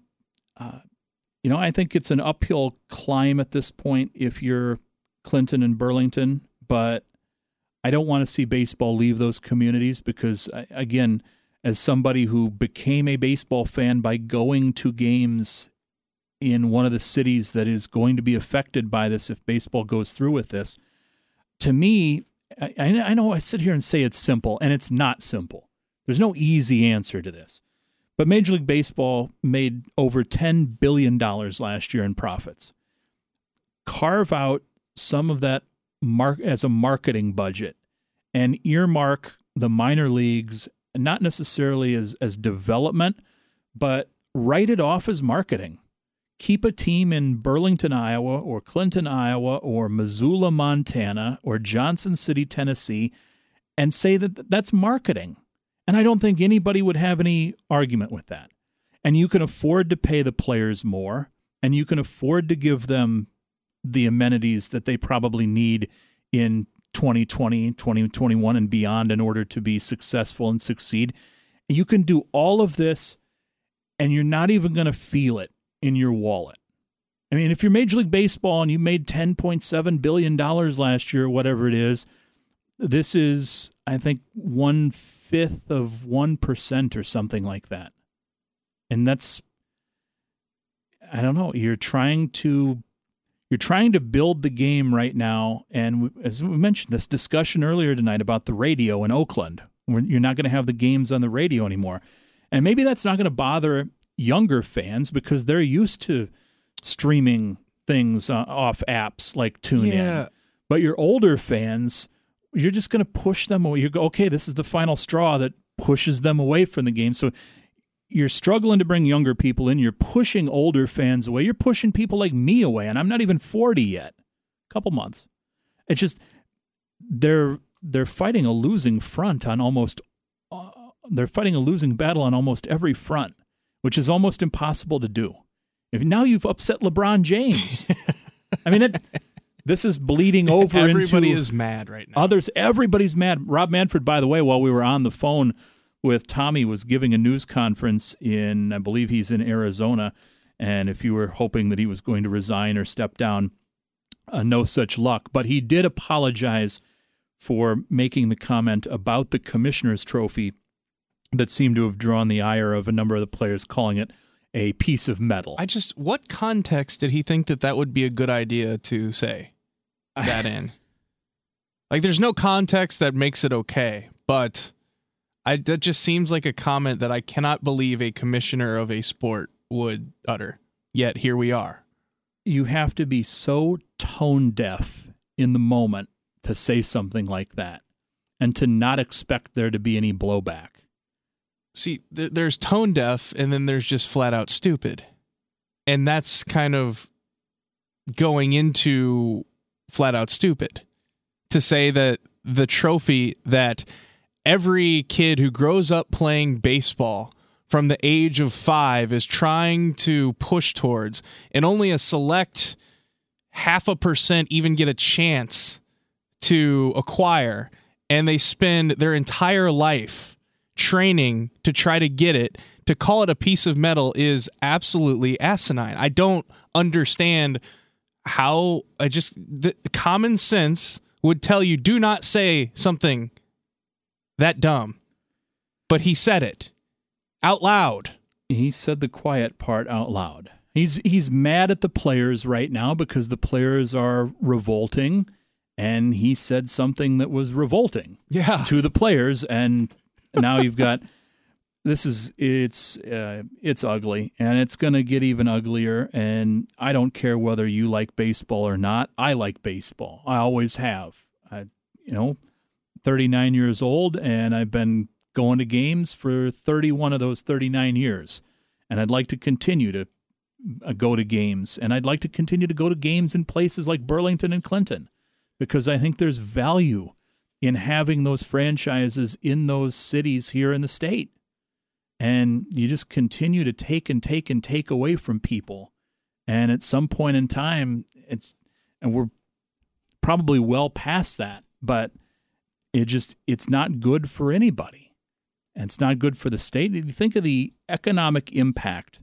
I think it's an uphill climb at this point if you're Clinton and Burlington, but I don't want to see baseball leave those communities because, again, as somebody who became a baseball fan by going to games in one of the cities that is going to be affected by this if baseball goes through with this, to me, I know I sit here and say it's simple, and it's not simple. There's no easy answer to this. But Major League Baseball made over $10 billion last year in profits. Carve out some of that as a marketing budget and earmark the minor leagues, not necessarily as development, but write it off as marketing. Keep a team in Burlington, Iowa, or Clinton, Iowa, or Missoula, Montana, or Johnson City, Tennessee, and say that that's marketing. And I don't think anybody would have any argument with that. And you can afford to pay the players more, and you can afford to give them the amenities that they probably need in 2020, 2021, and beyond in order to be successful and succeed. You can do all of this, and you're not even going to feel it in your wallet. I mean, if you're Major League Baseball and you made $10.7 billion last year, whatever it is, this is, I think, 1/5 of 1% or something like that. And that's, I don't know, you're trying to build the game right now. And as we mentioned, this discussion earlier tonight about the radio in Oakland, where you're not going to have the games on the radio anymore. And maybe that's not going to bother younger fans because they're used to streaming things off apps like TuneIn. But your older fans, you're just going to push them away. You go, okay, this is the final straw that pushes them away from the game. So you're struggling to bring younger people in. You're pushing older fans away. You're pushing people like me away, and I'm not even 40 yet. A couple months. It's just they're fighting a losing front on almost. They're fighting a losing battle on almost every front, which is almost impossible to do. If now you've upset LeBron James, I mean, this is bleeding over into everybody is mad right now. Others, everybody's mad. Rob Manfred, by the way, while we were on the phone with Tommy, was giving a news conference in, I believe he's in Arizona, and if you were hoping that he was going to resign or step down, no such luck. But he did apologize for making the comment about the Commissioner's Trophy that seemed to have drawn the ire of a number of the players, calling it a piece of metal. What context did he think that would be a good idea to say that in? Like, there's no context that makes it okay, but that just seems like a comment that I cannot believe a commissioner of a sport would utter. Yet here we are. You have to be so tone deaf in the moment to say something like that and to not expect there to be any blowback. See, there's tone deaf, and then there's just flat out stupid. And that's kind of going into flat out stupid. To say that the trophy that every kid who grows up playing baseball from the age of 5 is trying to push towards, and only a select 0.5% even get a chance to acquire, and they spend their entire life training to try to get it, to call it a piece of metal is absolutely asinine. I don't understand how. The common sense would tell you do not say something that dumb. But he said it out loud. He said the quiet part out loud. He's mad at the players right now because the players are revolting, and he said something that was revolting to the players, and now you've got it's ugly, and it's going to get even uglier. And I don't care whether you like baseball or not. I like baseball. I always have. 39 years old, and I've been going to games for 31 of those 39 years. And I'd like to continue to go to games, and I'd like to continue to go to games in places like Burlington and Clinton, because I think there's value in having those franchises in those cities here in the state. And you just continue to take and take and take away from people. And at some point in time, and we're probably well past that, but it's not good for anybody. And it's not good for the state. If you think of the economic impact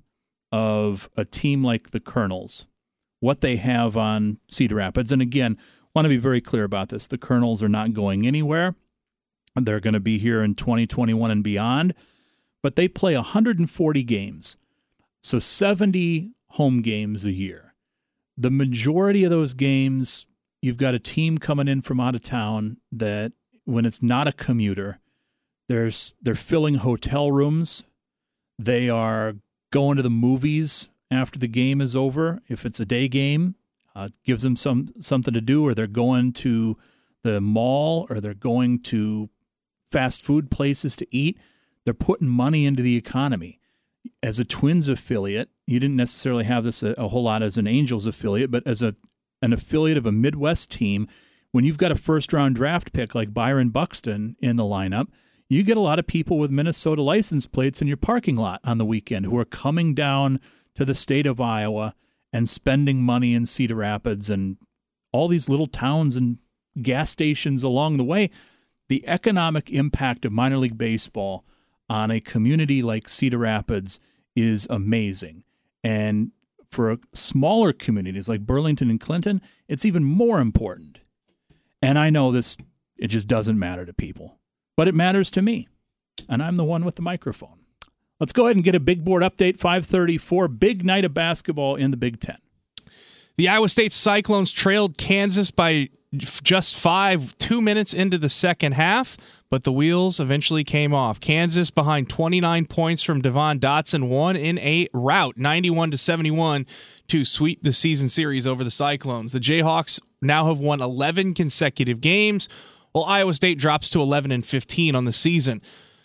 of a team like the Colonels, what they have on Cedar Rapids. And again, want to be very clear about this. The Colonels are not going anywhere. They're going to be here in 2021 and beyond. But they play 140 games, so 70 home games a year. The majority of those games, you've got a team coming in from out of town that, when it's not a commuter, they're filling hotel rooms. They are going to the movies after the game is over. If it's a day game, gives them something to do, or they're going to the mall, or they're going to fast food places to eat. They're putting money into the economy. As a Twins affiliate, you didn't necessarily have this a whole lot as an Angels affiliate, but as an affiliate of a Midwest team, when you've got a first-round draft pick like Byron Buxton in the lineup, you get a lot of people with Minnesota license plates in your parking lot on the weekend who are coming down to the state of Iowa and spending money in Cedar Rapids and all these little towns and gas stations along the way. The economic impact of minor league baseball on a community like Cedar Rapids is amazing. And for smaller communities like Burlington and Clinton, it's even more important. And I know it just doesn't matter to people, but it matters to me. And I'm the one with the microphone. Let's go ahead and get a big board update. 5:34, big night of basketball in the Big Ten. The Iowa State Cyclones trailed Kansas by just 2 minutes into the second half, but the wheels eventually came off. Kansas, behind 29 points from Devon Dotson, won in a rout, 91-71, to sweep the season series over the Cyclones. The Jayhawks now have won 11 consecutive games, while Iowa State drops to 11-15 on the season.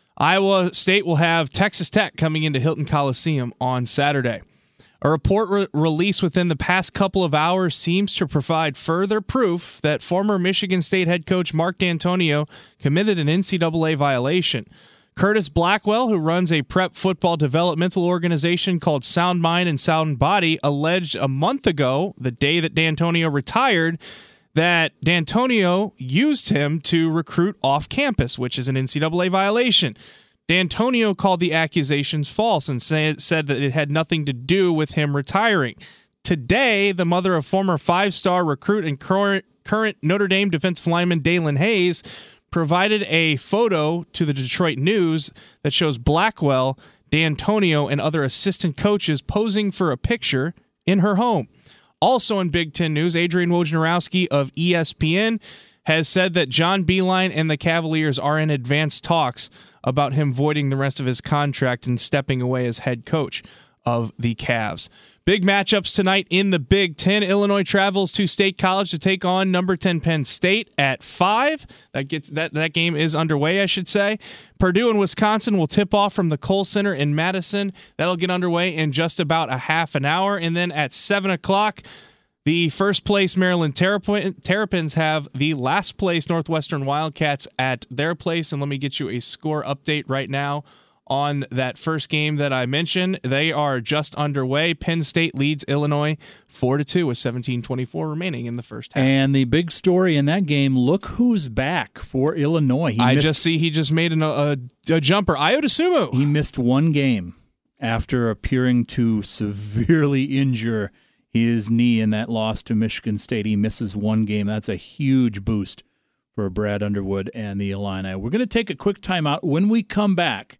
Iowa State will have Texas Tech coming into Hilton Coliseum on Saturday. A report released within the past couple of hours seems to provide further proof that former Michigan State head coach Mark D'Antonio committed an NCAA violation. Curtis Blackwell, who runs a prep football developmental organization called Sound Mind and Sound Body, alleged a month ago, the day that D'Antonio retired, that D'Antonio used him to recruit off campus, which is an NCAA violation. D'Antonio called the accusations false and said that it had nothing to do with him retiring. Today, the mother of former five-star recruit and current Notre Dame defensive lineman Dalen Hayes provided a photo to the Detroit News that shows Blackwell, D'Antonio, and other assistant coaches posing for a picture in her home. Also in Big Ten news, Adrian Wojnarowski of ESPN has said that John Beilein and the Cavaliers are in advanced talks about him voiding the rest of his contract and stepping away as head coach of the Cavs. Big matchups tonight in the Big Ten. Illinois travels to State College to take on number 10 Penn State at 5. That game is underway, I should say. Purdue and Wisconsin will tip off from the Kohl Center in Madison. That'll get underway in just about a half an hour. And then at 7 o'clock, the first place Maryland Terrapins have the last place Northwestern Wildcats at their place. And let me get you a score update right now on that first game that I mentioned. They are just underway. Penn State leads Illinois 4-2 with 17:24 remaining in the first half. And the big story in that game, look who's back for Illinois. He just made a jumper. Ayo Dosunmu. He missed one game after appearing to severely injure his knee in that loss to Michigan State. He misses one game. That's a huge boost for Brad Underwood and the Illini. We're going to take a quick timeout. When we come back,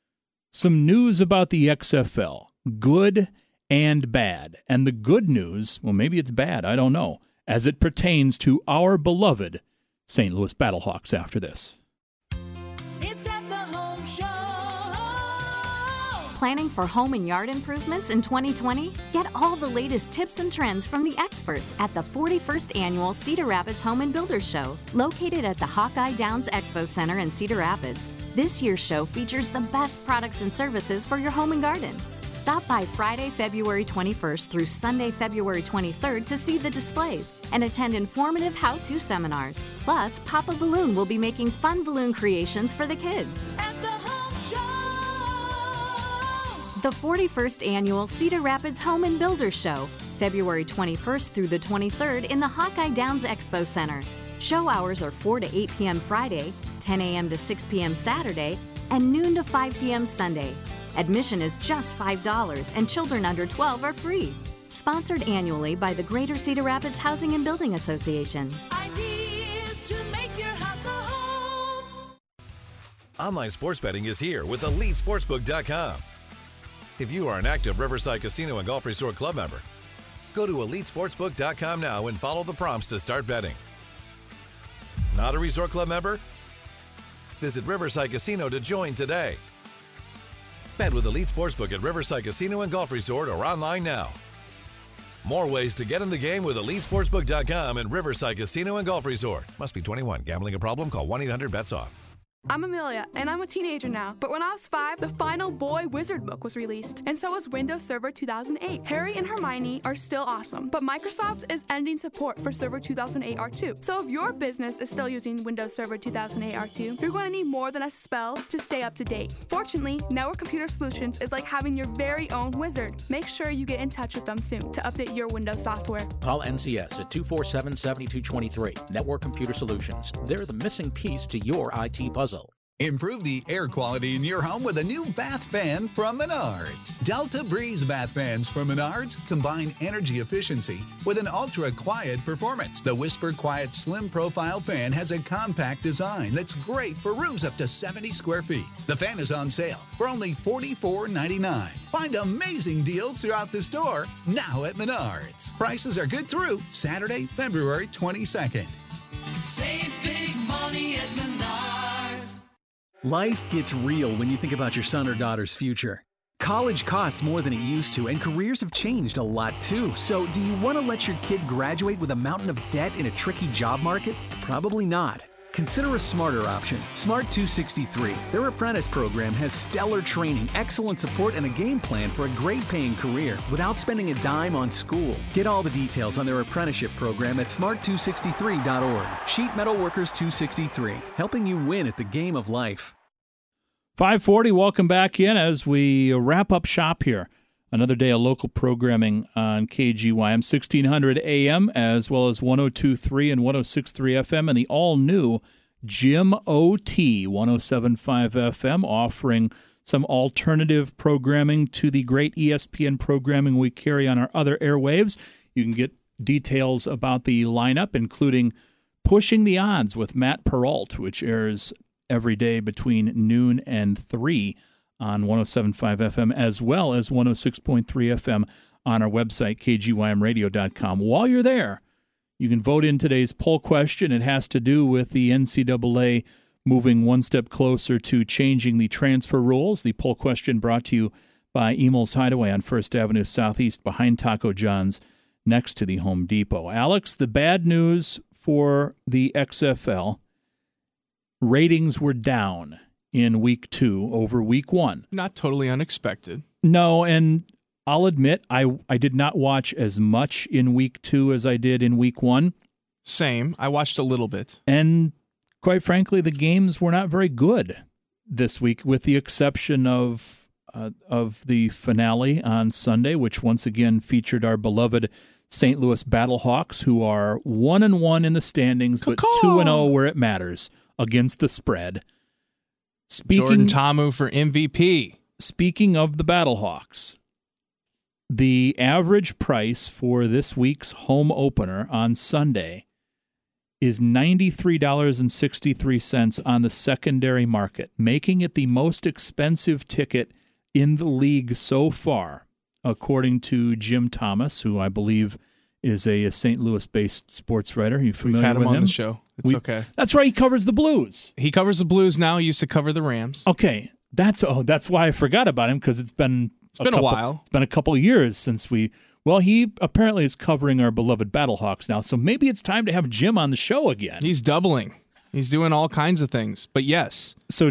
some news about the XFL, good and bad. And the good news, well, maybe it's bad, I don't know, as it pertains to our beloved St. Louis Battlehawks after this. It's at the home show. planning for home and yard improvements in 2020? Get all the latest tips and trends from the experts at the 41st Annual Cedar Rapids Home and Builders Show, located at the Hawkeye Downs Expo Center in Cedar Rapids. This year's show features the best products and services for your home and garden. Stop by Friday, February 21st through Sunday, February 23rd to see the displays and attend informative how-to seminars. Plus, Papa Balloon will be making fun balloon creations for the kids. The 41st Annual Cedar Rapids Home and Builders Show, February 21st through the 23rd in the Hawkeye Downs Expo Center. Show hours are 4 to 8 p.m. Friday, 10 a.m. to 6 p.m. Saturday, and noon to 5 p.m. Sunday. Admission is just $5, and children under 12 are free. Sponsored annually by the Greater Cedar Rapids Housing and Building Association. Ideas to make your house a home. Online sports betting is here with EliteSportsbook.com. If you are an active Riverside Casino and Golf Resort Club member, go to EliteSportsbook.com now and follow the prompts to start betting. Not a Resort Club member? Visit Riverside Casino to join today. Bet with Elite Sportsbook at Riverside Casino and Golf Resort or online now. More ways to get in the game with EliteSportsbook.com and Riverside Casino and Golf Resort. Must be 21. Gambling a problem? Call 1-800-BETS-OFF. I'm Amelia, and I'm a teenager now. But when I was 5, the final Boy Wizard book was released, and so was Windows Server 2008. Harry and Hermione are still awesome, but Microsoft is ending support for Server 2008 R2. So if your business is still using Windows Server 2008 R2, you're going to need more than a spell to stay up to date. Fortunately, Network Computer Solutions is like having your very own wizard. Make sure you get in touch with them soon to update your Windows software. Call NCS at 247-7223. Network Computer Solutions. They're the missing piece to your IT puzzle. Improve the air quality in your home with a new bath fan from Menards. Delta Breeze bath fans from Menards combine energy efficiency with an ultra-quiet performance. The Whisper Quiet Slim Profile fan has a compact design that's great for rooms up to 70 square feet. The fan is on sale for only $44.99. Find amazing deals throughout the store now at Menards. Prices are good through Saturday, February 22nd. Save big money at Menards. Life gets real when you think about your son or daughter's future. College costs more than it used to, and careers have changed a lot too. So, do you want to let your kid graduate with a mountain of debt in a tricky job market? Probably not. Consider a smarter option, Smart 263. Their apprentice program has stellar training, excellent support, and a game plan for a great-paying career without spending a dime on school. Get all the details on their apprenticeship program at smart263.org. Sheet Metal Workers 263, helping you win at the game of life. 540, welcome back in as we wrap up shop here. Another day of local programming on KGYM 1600 AM as well as 102.3 and 106.3 FM and the all-new Jim OT 107.5 FM offering some alternative programming to the great ESPN programming we carry on our other airwaves. You can get details about the lineup, including Pushing the Odds with Matt Peralt, which airs every day between noon and 3 on 107.5 FM, as well as 106.3 FM on our website, kgymradio.com. While you're there, you can vote in today's poll question. It has to do with the NCAA moving one step closer to changing the transfer rules. The poll question brought to you by Emil's Hideaway on 1st Avenue Southeast behind Taco John's next to the Home Depot. Alex, the bad news for the XFL, ratings were down in Week 2 over Week 1. Not totally unexpected. No, and I'll admit I did not watch as much in Week 2 as I did in Week 1. Same. I watched a little bit. And quite frankly, the games were not very good this week, with the exception of the finale on Sunday, which once again featured our beloved St. Louis Battlehawks, who are 1-1 in the standings, but 2-0 where it matters against the spread. Jordan Ta'amu for MVP. Speaking of the Battlehawks, the average price for this week's home opener on Sunday is $93.63 on the secondary market, making it the most expensive ticket in the league so far, according to Jim Thomas, who I believe is a St. Louis-based sports writer. Are you familiar with him? We've had him on the show. It's okay. That's right. He covers the Blues. He covers the Blues now. He used to cover the Rams. Okay. That's why I forgot about him, because it's been a while. It's been a couple of years since he apparently is covering our beloved Battlehawks now, so maybe it's time to have Jim on the show again. He's doubling. He's doing all kinds of things. But yes. So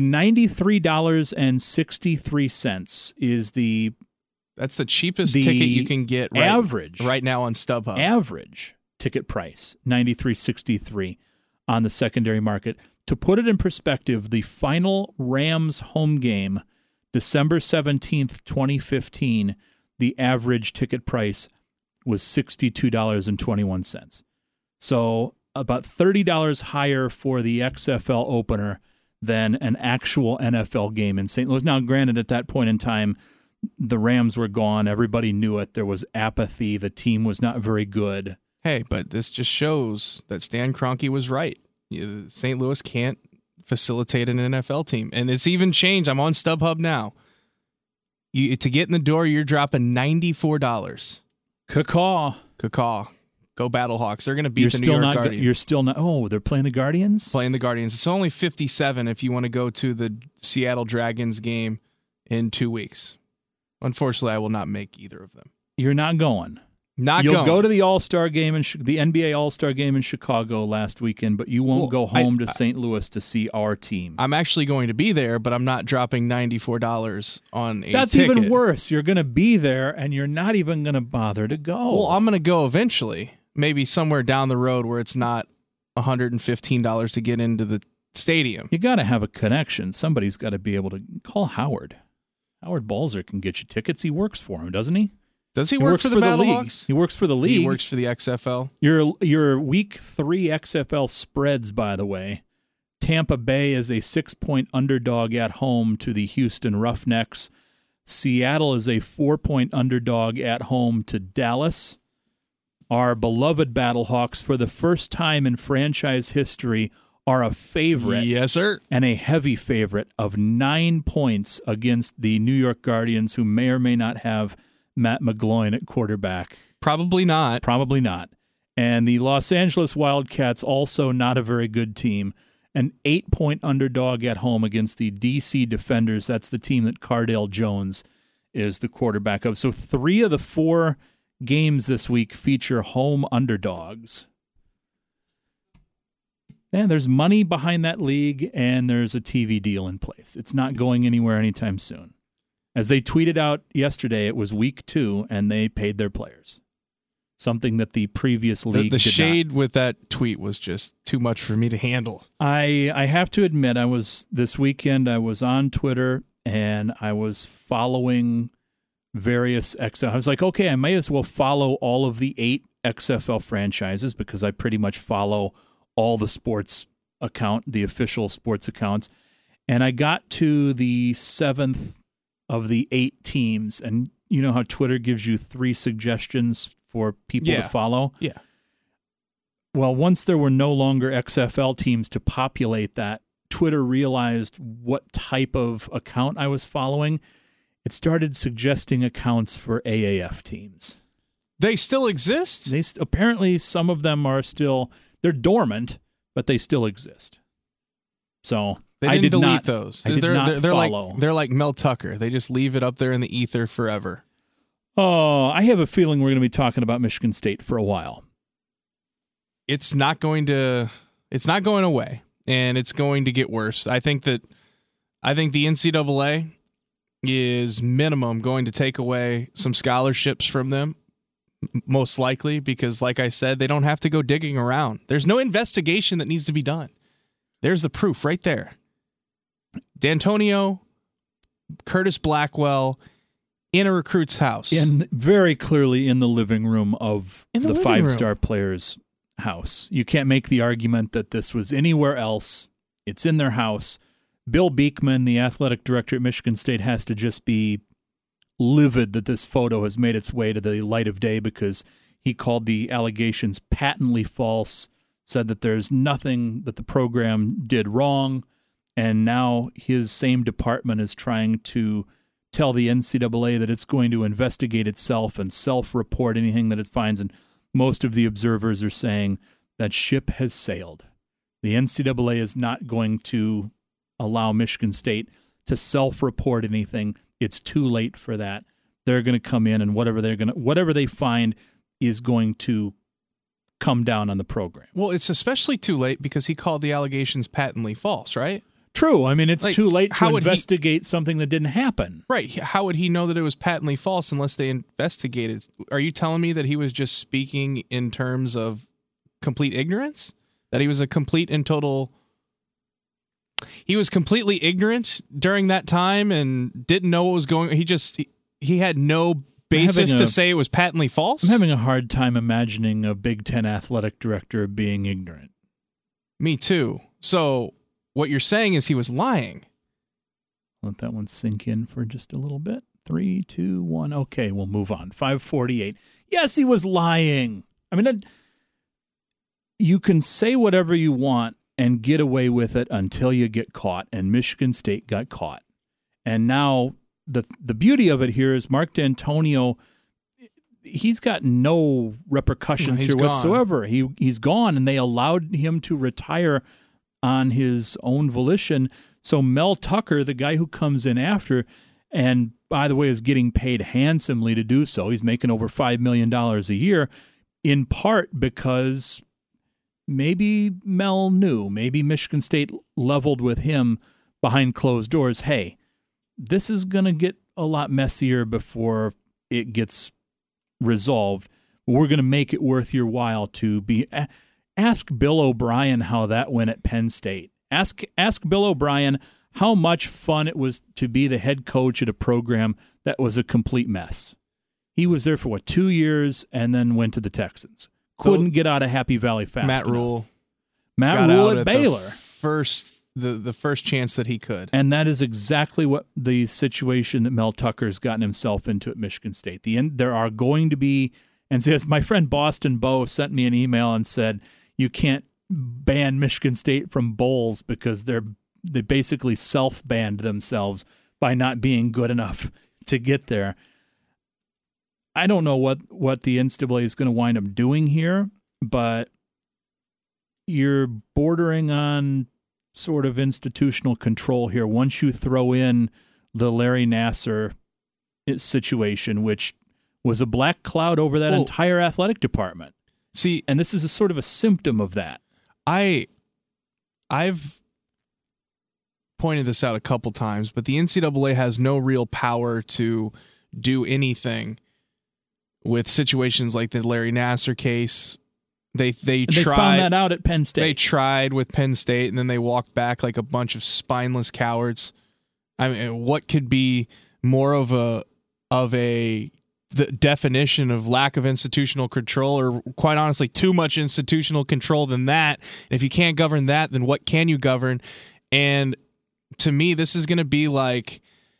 $93.63 is that's the cheapest ticket you can get right now on StubHub. Average ticket price, $93.63 on the secondary market. To put it in perspective, the final Rams home game, December 17th, 2015, the average ticket price was $62.21. So about $30 higher for the XFL opener than an actual NFL game in St. Louis. Now, granted, at that point in time, the Rams were gone. Everybody knew it. There was apathy. The team was not very good. Hey, but this just shows that Stan Kroenke was right. St. Louis can't facilitate an NFL team. And it's even changed. I'm on StubHub now. To get in the door, you're dropping $94. Caw. Go Battlehawks. They're going to beat the New York Guardians. You're still not. Oh, they're playing the Guardians? Playing the Guardians. It's only 57 if you want to go to the Seattle Dragons game in 2 weeks. Unfortunately, I will not make either of them. You're not going. You'll go to the All-Star game, the NBA All-Star game in Chicago last weekend, but you won't go home to St. Louis to see our team. I'm actually going to be there, but I'm not dropping $94 on a ticket. That's even worse. You're going to be there, and you're not even going to bother to go. Well, I'm going to go eventually, maybe somewhere down the road where it's not $115 to get into the stadium. You got to have a connection. Somebody's got to be able to call Howard. Howard Balzer can get you tickets. He works for him, doesn't he? Does he work for the Battlehawks? He works for the league. He works for the XFL. Your Week 3 XFL spreads, by the way. Tampa Bay is a 6-point underdog at home to the Houston Roughnecks. Seattle is a 4-point underdog at home to Dallas. Our beloved Battlehawks, for the first time in franchise history, are a favorite. Yes, sir. And a heavy favorite of 9 points against the New York Guardians, who may or may not have Matt McGloin at quarterback. Probably not. And the Los Angeles Wildcats, also not a very good team. An 8-point underdog at home against the DC Defenders. That's the team that Cardale Jones is the quarterback of. So 3 of the 4 games this week feature home underdogs. And there's money behind that league, and there's a TV deal in place. It's not going anywhere anytime soon. As they tweeted out yesterday, it was week 2, and they paid their players. Something that the previous league the did shade not. with that tweet was just too much for me to handle. I have to admit, this weekend I was on Twitter, and I was following various XFL. I was like, okay, I may as well follow all of the 8 XFL franchises, because I pretty much follow all the the official sports accounts. And I got to the 7th of the 8 teams, and you know how Twitter gives you 3 suggestions for people to follow? Yeah. Well, once there were no longer XFL teams to populate that, Twitter realized what type of account I was following. It started suggesting accounts for AAF teams. They still exist? Apparently, some of them are still, they're dormant, but they still exist. So they didn't delete those. They're they're like Mel Tucker. They just leave it up there in the ether forever. Oh, I have a feeling we're going to be talking about Michigan State for a while. It's not going away, and it's going to get worse. I think the NCAA is minimum going to take away some scholarships from them, most likely, because like I said, they don't have to go digging around. There's no investigation that needs to be done. There's the proof right there. D'Antonio, Curtis Blackwell, in a recruit's house. And very clearly in the living room of the 5-star player's house. You can't make the argument that this was anywhere else. It's in their house. Bill Beekman, the athletic director at Michigan State, has to just be livid that this photo has made its way to the light of day, because he called the allegations patently false, said that there's nothing that the program did wrong, and now his same department is trying to tell the NCAA that it's going to investigate itself and self-report anything that it finds, and most of the observers are saying that ship has sailed. The NCAA is not going to allow Michigan State to self-report anything. It's too late for that. They're going to come in, and whatever they find is going to come down on the program. Well, it's especially too late because he called the allegations patently false, right? True. I mean, it's Like, too late to how would investigate something that didn't happen. Right. How would he know that it was patently false unless they investigated? Are you telling me that he was just speaking in terms of complete ignorance? That he was a complete and total... He was completely ignorant during that time and didn't know what was going on. He had no basis to say it was patently false? I'm having a hard time imagining a Big Ten athletic director being ignorant. Me too. So what you're saying is he was lying. Let that one sink in for just a little bit. 3, 2, 1. Okay, we'll move on. 5:48. Yes, he was lying. I mean, you can say whatever you want and get away with it until you get caught, and Michigan State got caught. And now the beauty of it here is Mark D'Antonio, he's got no repercussions here whatsoever. He's gone, and they allowed him to retire on his own volition. So Mel Tucker, the guy who comes in after, and by the way is getting paid handsomely to do so, he's making over $5 million a year, in part because maybe Mel knew, maybe Michigan State leveled with him behind closed doors, hey, this is going to get a lot messier before it gets resolved. We're going to make it worth your while to be... Ask Bill O'Brien how that went at Penn State. Ask Bill O'Brien how much fun it was to be the head coach at a program that was a complete mess. He was there for, 2 years and then went to the Texans. Couldn't get out of Happy Valley fast Matt enough. Rule. Matt Rule at Baylor. The first chance that he could. And that is exactly what the situation that Mel Tucker's gotten himself into at Michigan State. There are going to be, and says my friend Boston Bo sent me an email and said, you can't ban Michigan State from bowls because they basically self-banned themselves by not being good enough to get there. I don't know what the NCAA is going to wind up doing here, but you're bordering on sort of institutional control here once you throw in the Larry Nassar situation, which was a black cloud over that entire athletic department. See, and this is a sort of a symptom of that. I've pointed this out a couple times, but the NCAA has no real power to do anything with situations like the Larry Nassar case. They found that out at Penn State. They tried with Penn State, and then they walked back like a bunch of spineless cowards. I mean, what could be more of the definition of lack of institutional control, or quite honestly, too much institutional control than that? If you can't govern that, then what can you govern? And to me, this is going to be like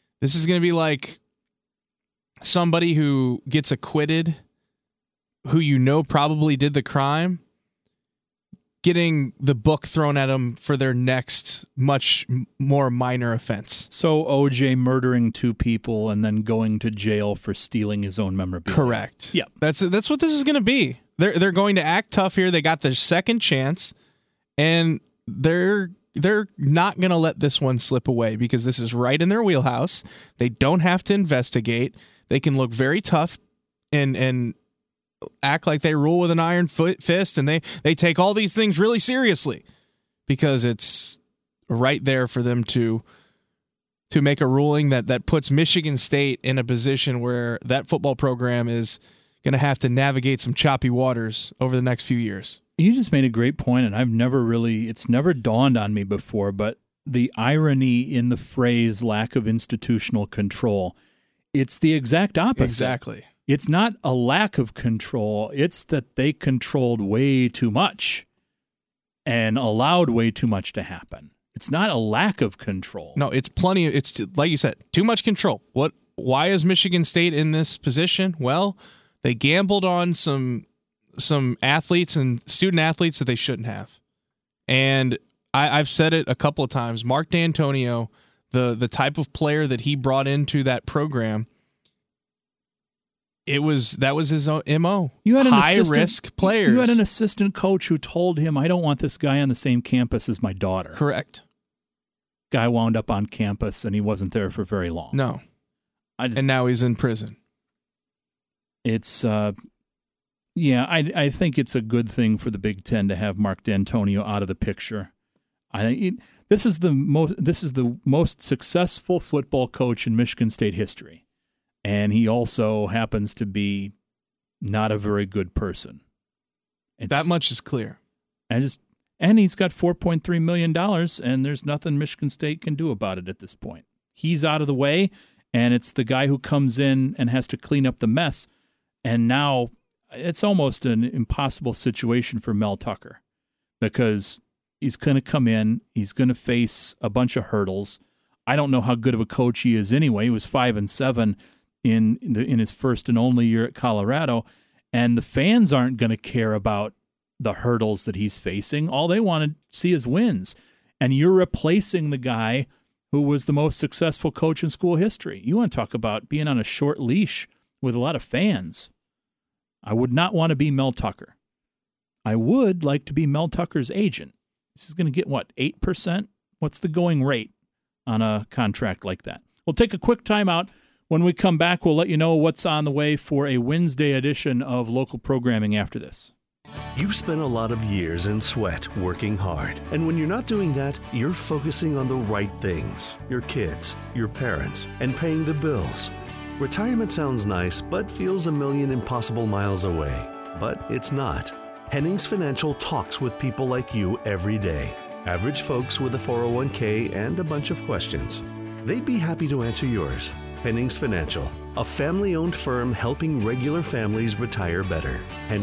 somebody who gets acquitted, who probably did the crime, getting the book thrown at them for their next much more minor offense. So OJ murdering 2 people and then going to jail for stealing his own memorabilia. Correct. Yeah. That's what this is going to be. They're going to act tough here. They got their second chance, and they're not going to let this one slip away because this is right in their wheelhouse. They don't have to investigate. They can look very tough and act like they rule with an iron fist, and they take all these things really seriously because it's right there for them to make a ruling that puts Michigan State in a position where that football program is going to have to navigate some choppy waters over the next few years. You just made a great point, and it's never dawned on me before, but the irony in the phrase lack of institutional control, it's the exact opposite. Exactly. It's not a lack of control. It's that they controlled way too much and allowed way too much to happen. It's not a lack of control. No, it's plenty. It's like you said, too much control. Why is Michigan State in this position? Well, they gambled on some athletes and student athletes that they shouldn't have. And I've said it a couple of times. Mark D'Antonio, the type of player that he brought into that program, that was his MO. You had high-risk players. You had an assistant coach who told him, I don't want this guy on the same campus as my daughter. Correct. guy wound up on campus, and he wasn't there for very long. No. And now he's in prison. It's, I think it's a good thing for the Big Ten to have Mark D'Antonio out of the picture. I think this is the most successful football coach in Michigan State history, and he also happens to be not a very good person. That much is clear. And he's got $4.3 million, and there's nothing Michigan State can do about it at this point. He's out of the way, and it's the guy who comes in and has to clean up the mess. And now it's almost an impossible situation for Mel Tucker because he's going to come in, he's going to face a bunch of hurdles. I don't know how good of a coach he is anyway. He was 5-7 in his first and only year at Colorado, and the fans aren't going to care about the hurdles that he's facing. All they want to see is wins. And you're replacing the guy who was the most successful coach in school history. You want to talk about being on a short leash with a lot of fans. I would not want to be Mel Tucker. I would like to be Mel Tucker's agent. This is going to get, 8%? What's the going rate on a contract like that? We'll take a quick timeout. When we come back, we'll let you know what's on the way for a Wednesday edition of local programming after this. You've spent a lot of years in sweat working hard. And when you're not doing that, you're focusing on the right things. Your kids, your parents, and paying the bills. Retirement sounds nice, but feels a million impossible miles away. But it's not. Hennings Financial talks with people like you every day. Average folks with a 401k and a bunch of questions. They'd be happy to answer yours. Hennings Financial, a family-owned firm helping regular families retire better.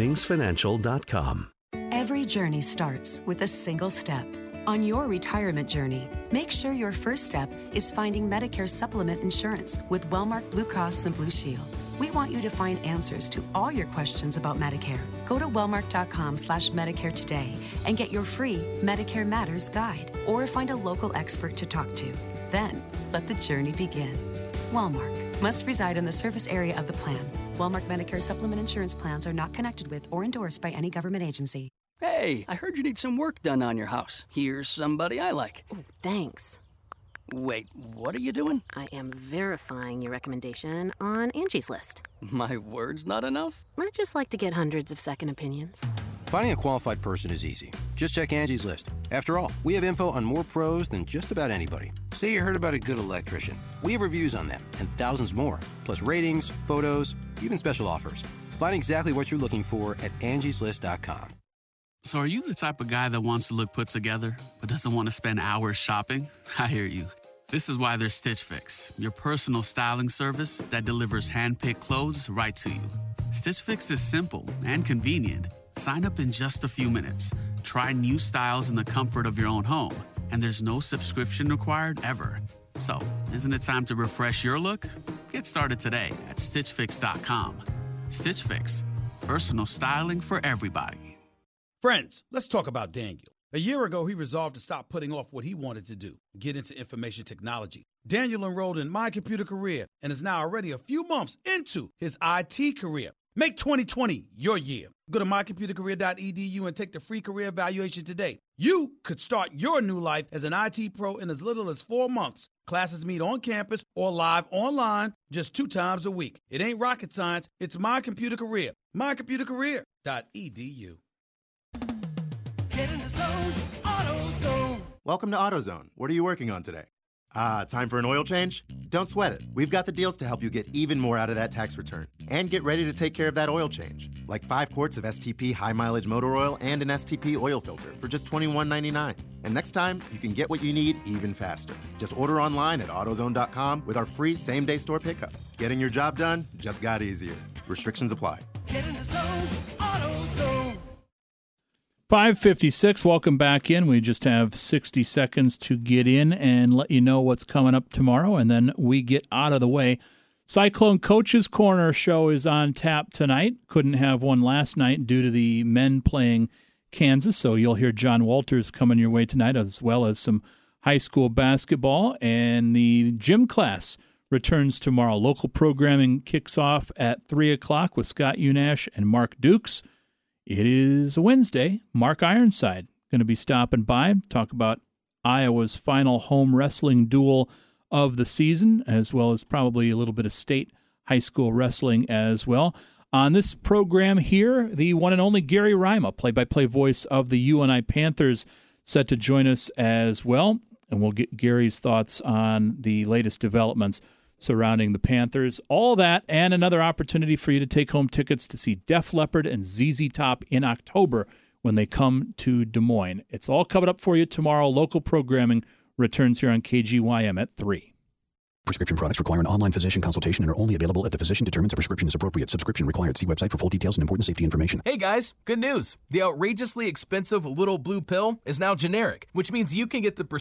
HenningsFinancial.com. Every journey starts with a single step. On your retirement journey, make sure your first step is finding Medicare supplement insurance with Wellmark Blue Cross and Blue Shield. We want you to find answers to all your questions about Medicare. Go to wellmark.com/Medicare today and get your free Medicare Matters guide, or find a local expert to talk to. Then, let the journey begin. Wellmark must reside in the service area of the plan. Wellmark Medicare supplement insurance plans are not connected with or endorsed by any government agency. Hey, I heard you need some work done on your house. Here's somebody I like. Ooh, thanks. Wait, what are you doing? I am verifying your recommendation on Angie's List. My word's not enough? I just like to get hundreds of second opinions. Finding a qualified person is easy. Just check Angie's List. After all, we have info on more pros than just about anybody. Say you heard about a good electrician. We have reviews on them and thousands more, plus ratings, photos, even special offers. Find exactly what you're looking for at angieslist.com. So are you the type of guy that wants to look put together, but doesn't want to spend hours shopping? I hear you. This is why there's Stitch Fix, your personal styling service that delivers hand-picked clothes right to you. Stitch Fix is simple and convenient. Sign up in just a few minutes. Try new styles in the comfort of your own home. And there's no subscription required ever. So, isn't it time to refresh your look? Get started today at StitchFix.com. Stitch Fix, personal styling for everybody. Friends, let's talk about Daniel. A year ago, he resolved to stop putting off what he wanted to do, get into information technology. Daniel enrolled in My Computer Career and is now already a few months into his IT career. Make 2020 your year. Go to mycomputercareer.edu and take the free career evaluation today. You could start your new life as an IT pro in as little as 4 months. Classes meet on campus or live online just 2 times a week. It ain't rocket science. It's My Computer Career. mycomputercareer.edu. Get in the zone, AutoZone. Welcome to AutoZone. What are you working on today? Time for an oil change? Don't sweat it. We've got the deals to help you get even more out of that tax return. And get ready to take care of that oil change. Like 5 quarts of STP high mileage motor oil and an STP oil filter for just $21.99. And next time, you can get what you need even faster. Just order online at AutoZone.com with our free same-day store pickup. Getting your job done just got easier. Restrictions apply. Get in the zone, AutoZone. 5:56. Welcome back in. We just have 60 seconds to get in and let you know what's coming up tomorrow, and then we get out of the way. Cyclone Coaches Corner show is on tap tonight. Couldn't have one last night due to the men playing Kansas, so you'll hear John Walters coming your way tonight, as well as some high school basketball. And the gym class returns tomorrow. Local programming kicks off at 3 o'clock with Scott Unash and Mark Dukes. It is Wednesday. Mark Ironside going to be stopping by, talk about Iowa's final home wrestling duel of the season, as well as probably a little bit of state high school wrestling as well. On this program here, the one and only Gary Rima, play-by-play voice of the UNI Panthers, set to join us as well. And we'll get Gary's thoughts on the latest developments surrounding the Panthers. All that and another opportunity for you to take home tickets to see Def Leppard and ZZ Top in October when they come to Des Moines. It's all covered up for you tomorrow. Local programming returns here on KGYM at 3. Prescription products require an online physician consultation and are only available if the physician determines a prescription is appropriate. Subscription required. See website for full details and important safety information. Hey guys, good news. The outrageously expensive Little Blue Pill is now generic, which means you can get the